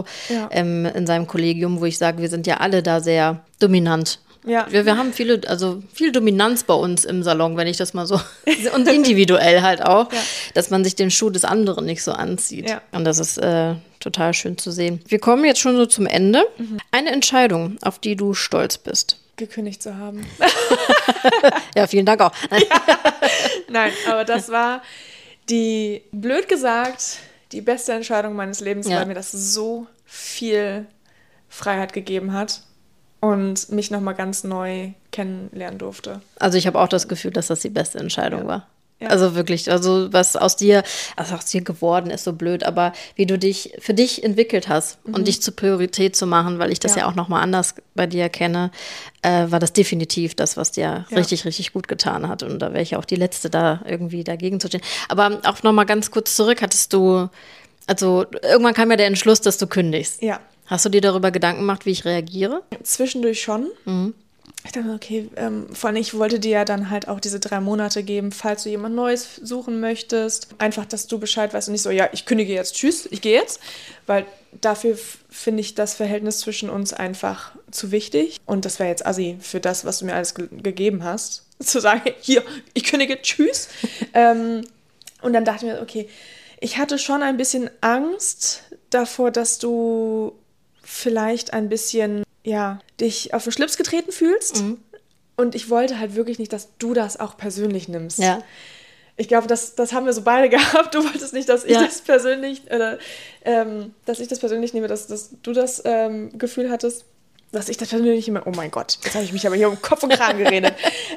in seinem Kollegium, wo ich sage, wir sind ja alle da sehr dominant. Ja. Wir haben viel Dominanz bei uns im Salon, wenn ich das mal so, und individuell halt auch, dass man sich den Schuh des anderen nicht so anzieht. Ja. Und das ist total schön zu sehen. Wir kommen jetzt schon so zum Ende. Eine Entscheidung, auf die du stolz bist. Gekündigt zu haben. Ja, vielen Dank auch. Nein, aber das war blöd gesagt, die beste Entscheidung meines Lebens, weil mir das so viel Freiheit gegeben hat und mich nochmal ganz neu kennenlernen durfte. Also ich habe auch das Gefühl, dass das die beste Entscheidung war. Ja. Also wirklich, also was aus dir geworden ist, so blöd, aber wie du dich für dich entwickelt hast und dich zur Priorität zu machen, weil ich das ja auch nochmal anders bei dir kenne, war das definitiv das, was dir richtig, richtig gut getan hat. Und da wäre ich auch die Letzte, da irgendwie dagegen zu stehen. Aber auch nochmal ganz kurz zurück, also irgendwann kam ja der Entschluss, dass du kündigst. Ja. Hast du dir darüber Gedanken gemacht, wie ich reagiere? Zwischendurch schon. Ich dachte, okay, vor allem ich wollte dir ja dann halt auch diese 3 Monate geben, falls du jemand Neues suchen möchtest. Einfach, dass du Bescheid weißt und nicht so, ja, ich kündige jetzt, tschüss, ich gehe jetzt. Weil dafür finde ich das Verhältnis zwischen uns einfach zu wichtig. Und das wäre jetzt assi für das, was du mir alles gegeben hast. Zu sagen, hier, ich kündige, tschüss. Und dann dachte ich mir, okay, ich hatte schon ein bisschen Angst davor, dass du vielleicht ein bisschen dich auf den Schlips getreten fühlst. Und ich wollte halt wirklich nicht, dass du das auch persönlich nimmst. Ja. Ich glaube, das haben wir so beide gehabt. Du wolltest nicht, dass ich das persönlich, dass ich das persönlich nehme, dass du das Gefühl hattest, dass ich das persönlich nehme. Oh mein Gott, jetzt habe ich mich aber hier um Kopf und Kragen geredet.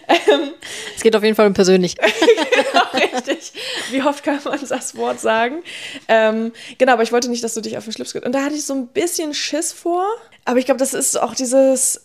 Es geht auf jeden Fall um persönlich. Genau, richtig. Wie oft kann man das Wort sagen? Genau, aber ich wollte nicht, dass du dich auf den Schlips gehst. Und da hatte ich so ein bisschen Schiss vor. Aber ich glaube, das ist auch dieses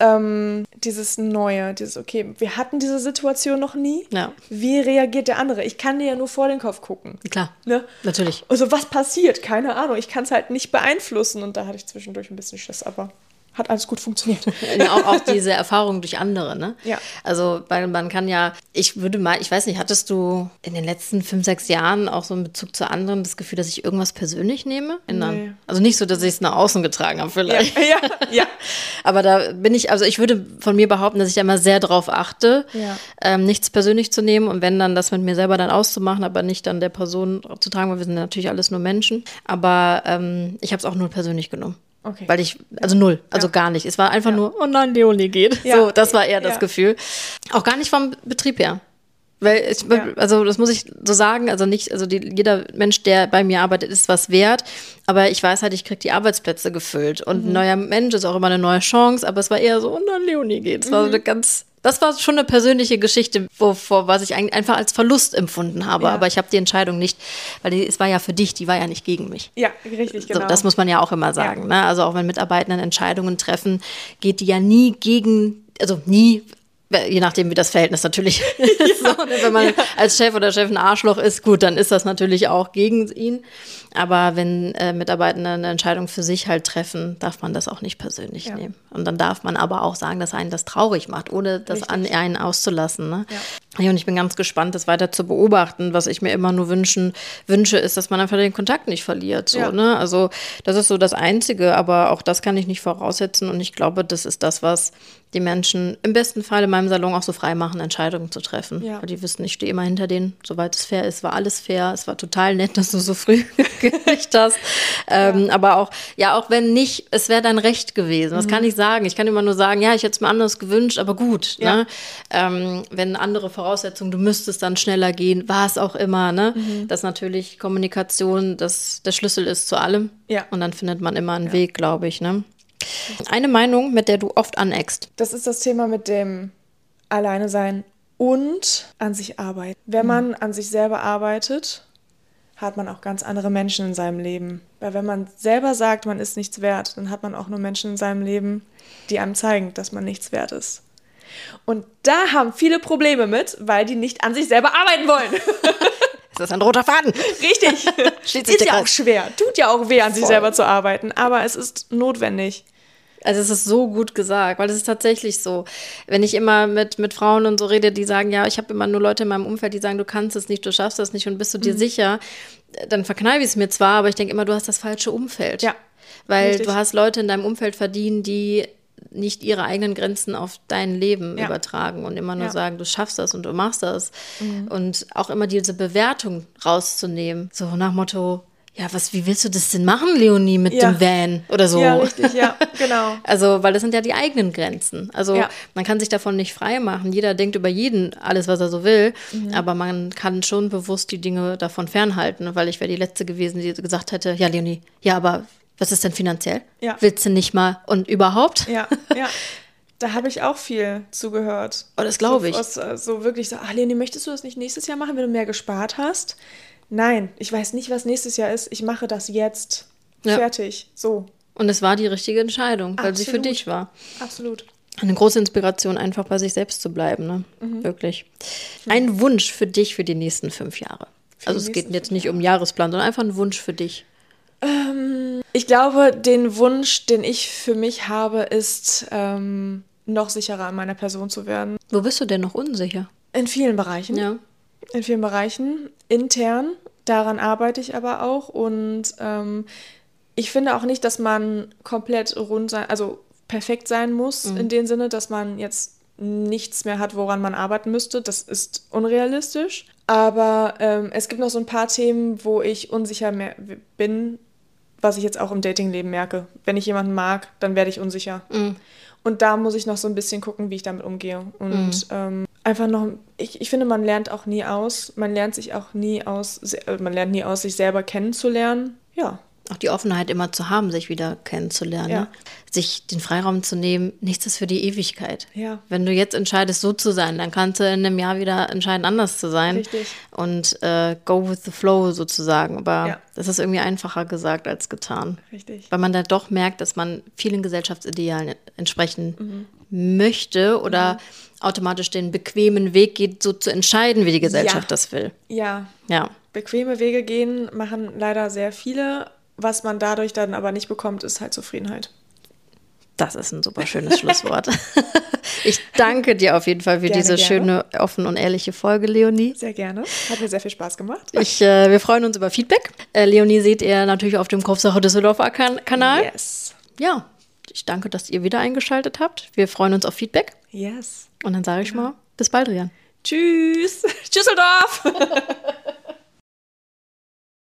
Neue, okay, wir hatten diese Situation noch nie. Ja. Wie reagiert der andere? Ich kann dir ja nur vor den Kopf gucken. Klar, ne? Natürlich. Also was passiert? Keine Ahnung. Ich kann es halt nicht beeinflussen. Und da hatte ich zwischendurch ein bisschen Schiss, aber hat alles gut funktioniert. Ja, auch diese Erfahrung durch andere, ne? Ja. Also, weil man kann ja, ich weiß nicht, hattest du in den letzten 5, 6 Jahren auch so in Bezug zu anderen das Gefühl, dass ich irgendwas persönlich nehme? Nee. Also nicht so, dass ich es nach außen getragen habe vielleicht. Ja. Aber da bin ich, also ich würde von mir behaupten, dass ich da immer sehr drauf achte, nichts persönlich zu nehmen und wenn dann das mit mir selber dann auszumachen, aber nicht dann der Person zu tragen, weil wir sind natürlich alles nur Menschen. Aber ich habe es auch nur persönlich genommen. Okay. Weil also null, also gar nicht. Es war einfach nur, oh nein, Leonie geht. Ja. So, das war eher das Gefühl. Auch gar nicht vom Betrieb her. Weil also das muss ich so sagen, also nicht, also jeder Mensch, der bei mir arbeitet, ist was wert. Aber ich weiß halt, ich kriege die Arbeitsplätze gefüllt. Und ein neuer Mensch ist auch immer eine neue Chance, aber es war eher so, oh nein, Leonie geht. Es war so das war schon eine persönliche Geschichte, was ich eigentlich einfach als Verlust empfunden habe. Aber ich habe die Entscheidung nicht, weil es war ja für dich, die war ja nicht gegen mich. Ja, richtig, genau. So, das muss man ja auch immer sagen. Ne? Also auch wenn Mitarbeitenden Entscheidungen treffen, geht die ja nie gegen, also nie, je nachdem, wie das Verhältnis natürlich ist. So, wenn man als Chef oder Chef ein Arschloch ist, gut, dann ist das natürlich auch gegen ihn. Aber wenn Mitarbeitende eine Entscheidung für sich halt treffen, darf man das auch nicht persönlich nehmen. Und dann darf man aber auch sagen, dass einen das traurig macht, ohne das an einen auszulassen. Ne? Ja, und ich bin ganz gespannt, das weiter zu beobachten. Was ich mir immer nur wünsche, ist, dass man einfach den Kontakt nicht verliert. So, ne? Also das ist so das Einzige, aber auch das kann ich nicht voraussetzen. Und ich glaube, das ist das, was die Menschen im besten Fall in meinem Salon auch so frei machen, Entscheidungen zu treffen. Ja. Weil die wissen, ich stehe immer hinter denen, soweit es fair ist, war alles fair. Es war total nett, dass du so früh gekriegt hast. Aber auch wenn nicht, es wäre dein Recht gewesen. Was kann ich sagen? Ich kann immer nur sagen, ja, ich hätte es mir anders gewünscht, aber gut. Ne? Wenn andere Voraussetzungen, du müsstest dann schneller gehen, war es auch immer. Ne? Dass natürlich Kommunikation der Schlüssel ist zu allem. Ja. Und dann findet man immer einen Weg, glaube ich. Ne? Eine Meinung, mit der du oft aneckst. Das ist das Thema mit dem Alleine sein und an sich arbeiten. Wenn man an sich selber arbeitet, hat man auch ganz andere Menschen in seinem Leben. Weil wenn man selber sagt, man ist nichts wert, dann hat man auch nur Menschen in seinem Leben, die einem zeigen, dass man nichts wert ist. Und da haben viele Probleme mit, weil die nicht an sich selber arbeiten wollen. Das ist ein roter Faden. Richtig. Ist ja auch schwer. Tut ja auch weh, an sich selber zu arbeiten. Aber es ist notwendig. Also es ist so gut gesagt, weil es ist tatsächlich so. Wenn ich immer mit Frauen und so rede, die sagen, ja, ich habe immer nur Leute in meinem Umfeld, die sagen, du kannst es nicht, du schaffst das nicht und bist du dir sicher, dann verkneife ich es mir zwar, aber ich denke immer, du hast das falsche Umfeld. Ja. Weil du hast Leute in deinem Umfeld verdienen, die nicht ihre eigenen Grenzen auf dein Leben übertragen und immer nur sagen, du schaffst das und du machst das. Und auch immer diese Bewertung rauszunehmen, so nach Motto, ja, wie willst du das denn machen, Leonie, mit dem Van oder so? Ja, richtig, ja, genau. Also, weil das sind ja die eigenen Grenzen. Also, man kann sich davon nicht frei machen. Jeder denkt über jeden alles, was er so will. Aber man kann schon bewusst die Dinge davon fernhalten, weil ich wäre die Letzte gewesen, die gesagt hätte, ja, Leonie, ja, aber was ist denn finanziell? Ja. Willst du nicht mal und überhaupt? Ja. Da habe ich auch viel zugehört. Oh, das glaube ich. So wirklich so, Leonie, möchtest du das nicht nächstes Jahr machen, wenn du mehr gespart hast? Nein, ich weiß nicht, was nächstes Jahr ist. Ich mache das jetzt. Fertig. So. Und es war die richtige Entscheidung, weil sie für dich war. Absolut. Eine große Inspiration, einfach bei sich selbst zu bleiben. Ne? Wirklich. Ein Wunsch für dich für die nächsten 5 Jahre. Also es geht jetzt nicht um Jahresplan, sondern einfach ein Wunsch für dich. Ich glaube, den Wunsch, den ich für mich habe, ist, noch sicherer an meiner Person zu werden. Wo bist du denn noch unsicher? In vielen Bereichen. Ja. In vielen Bereichen. Intern. Daran arbeite ich aber auch. Und ich finde auch nicht, dass man komplett perfekt sein muss, in dem Sinne, dass man jetzt nichts mehr hat, woran man arbeiten müsste. Das ist unrealistisch. Aber es gibt noch so ein paar Themen, wo ich unsicher bin, was ich jetzt auch im Datingleben merke. Wenn ich jemanden mag, dann werde ich unsicher. Und da muss ich noch so ein bisschen gucken, wie ich damit umgehe. Und einfach noch, ich finde, man lernt auch nie aus. Man lernt nie aus, sich selber kennenzulernen. Ja. Auch die Offenheit immer zu haben, sich wieder kennenzulernen. Ja. Ne? Sich den Freiraum zu nehmen, nichts ist für die Ewigkeit. Ja. Wenn du jetzt entscheidest, so zu sein, dann kannst du in einem Jahr wieder entscheiden, anders zu sein. Richtig. Und go with the flow sozusagen. Aber das ist irgendwie einfacher gesagt als getan. Richtig. Weil man da doch merkt, dass man vielen Gesellschaftsidealen entsprechen möchte oder automatisch den bequemen Weg geht, so zu entscheiden, wie die Gesellschaft das will. Ja. Bequeme Wege gehen machen leider sehr viele. Was man dadurch dann aber nicht bekommt, ist halt Zufriedenheit. Das ist ein super schönes Schlusswort. Ich danke dir auf jeden Fall für diese schöne, offene und ehrliche Folge, Leonie. Sehr gerne. Hat mir sehr viel Spaß gemacht. Wir freuen uns über Feedback. Leonie seht ihr natürlich auf dem Kopfsache Düsseldorfer Kanal. Yes. Ja, ich danke, dass ihr wieder eingeschaltet habt. Wir freuen uns auf Feedback. Yes. Und dann sage ich mal, bis bald, Rian. Tschüss. Tschüsseldorf.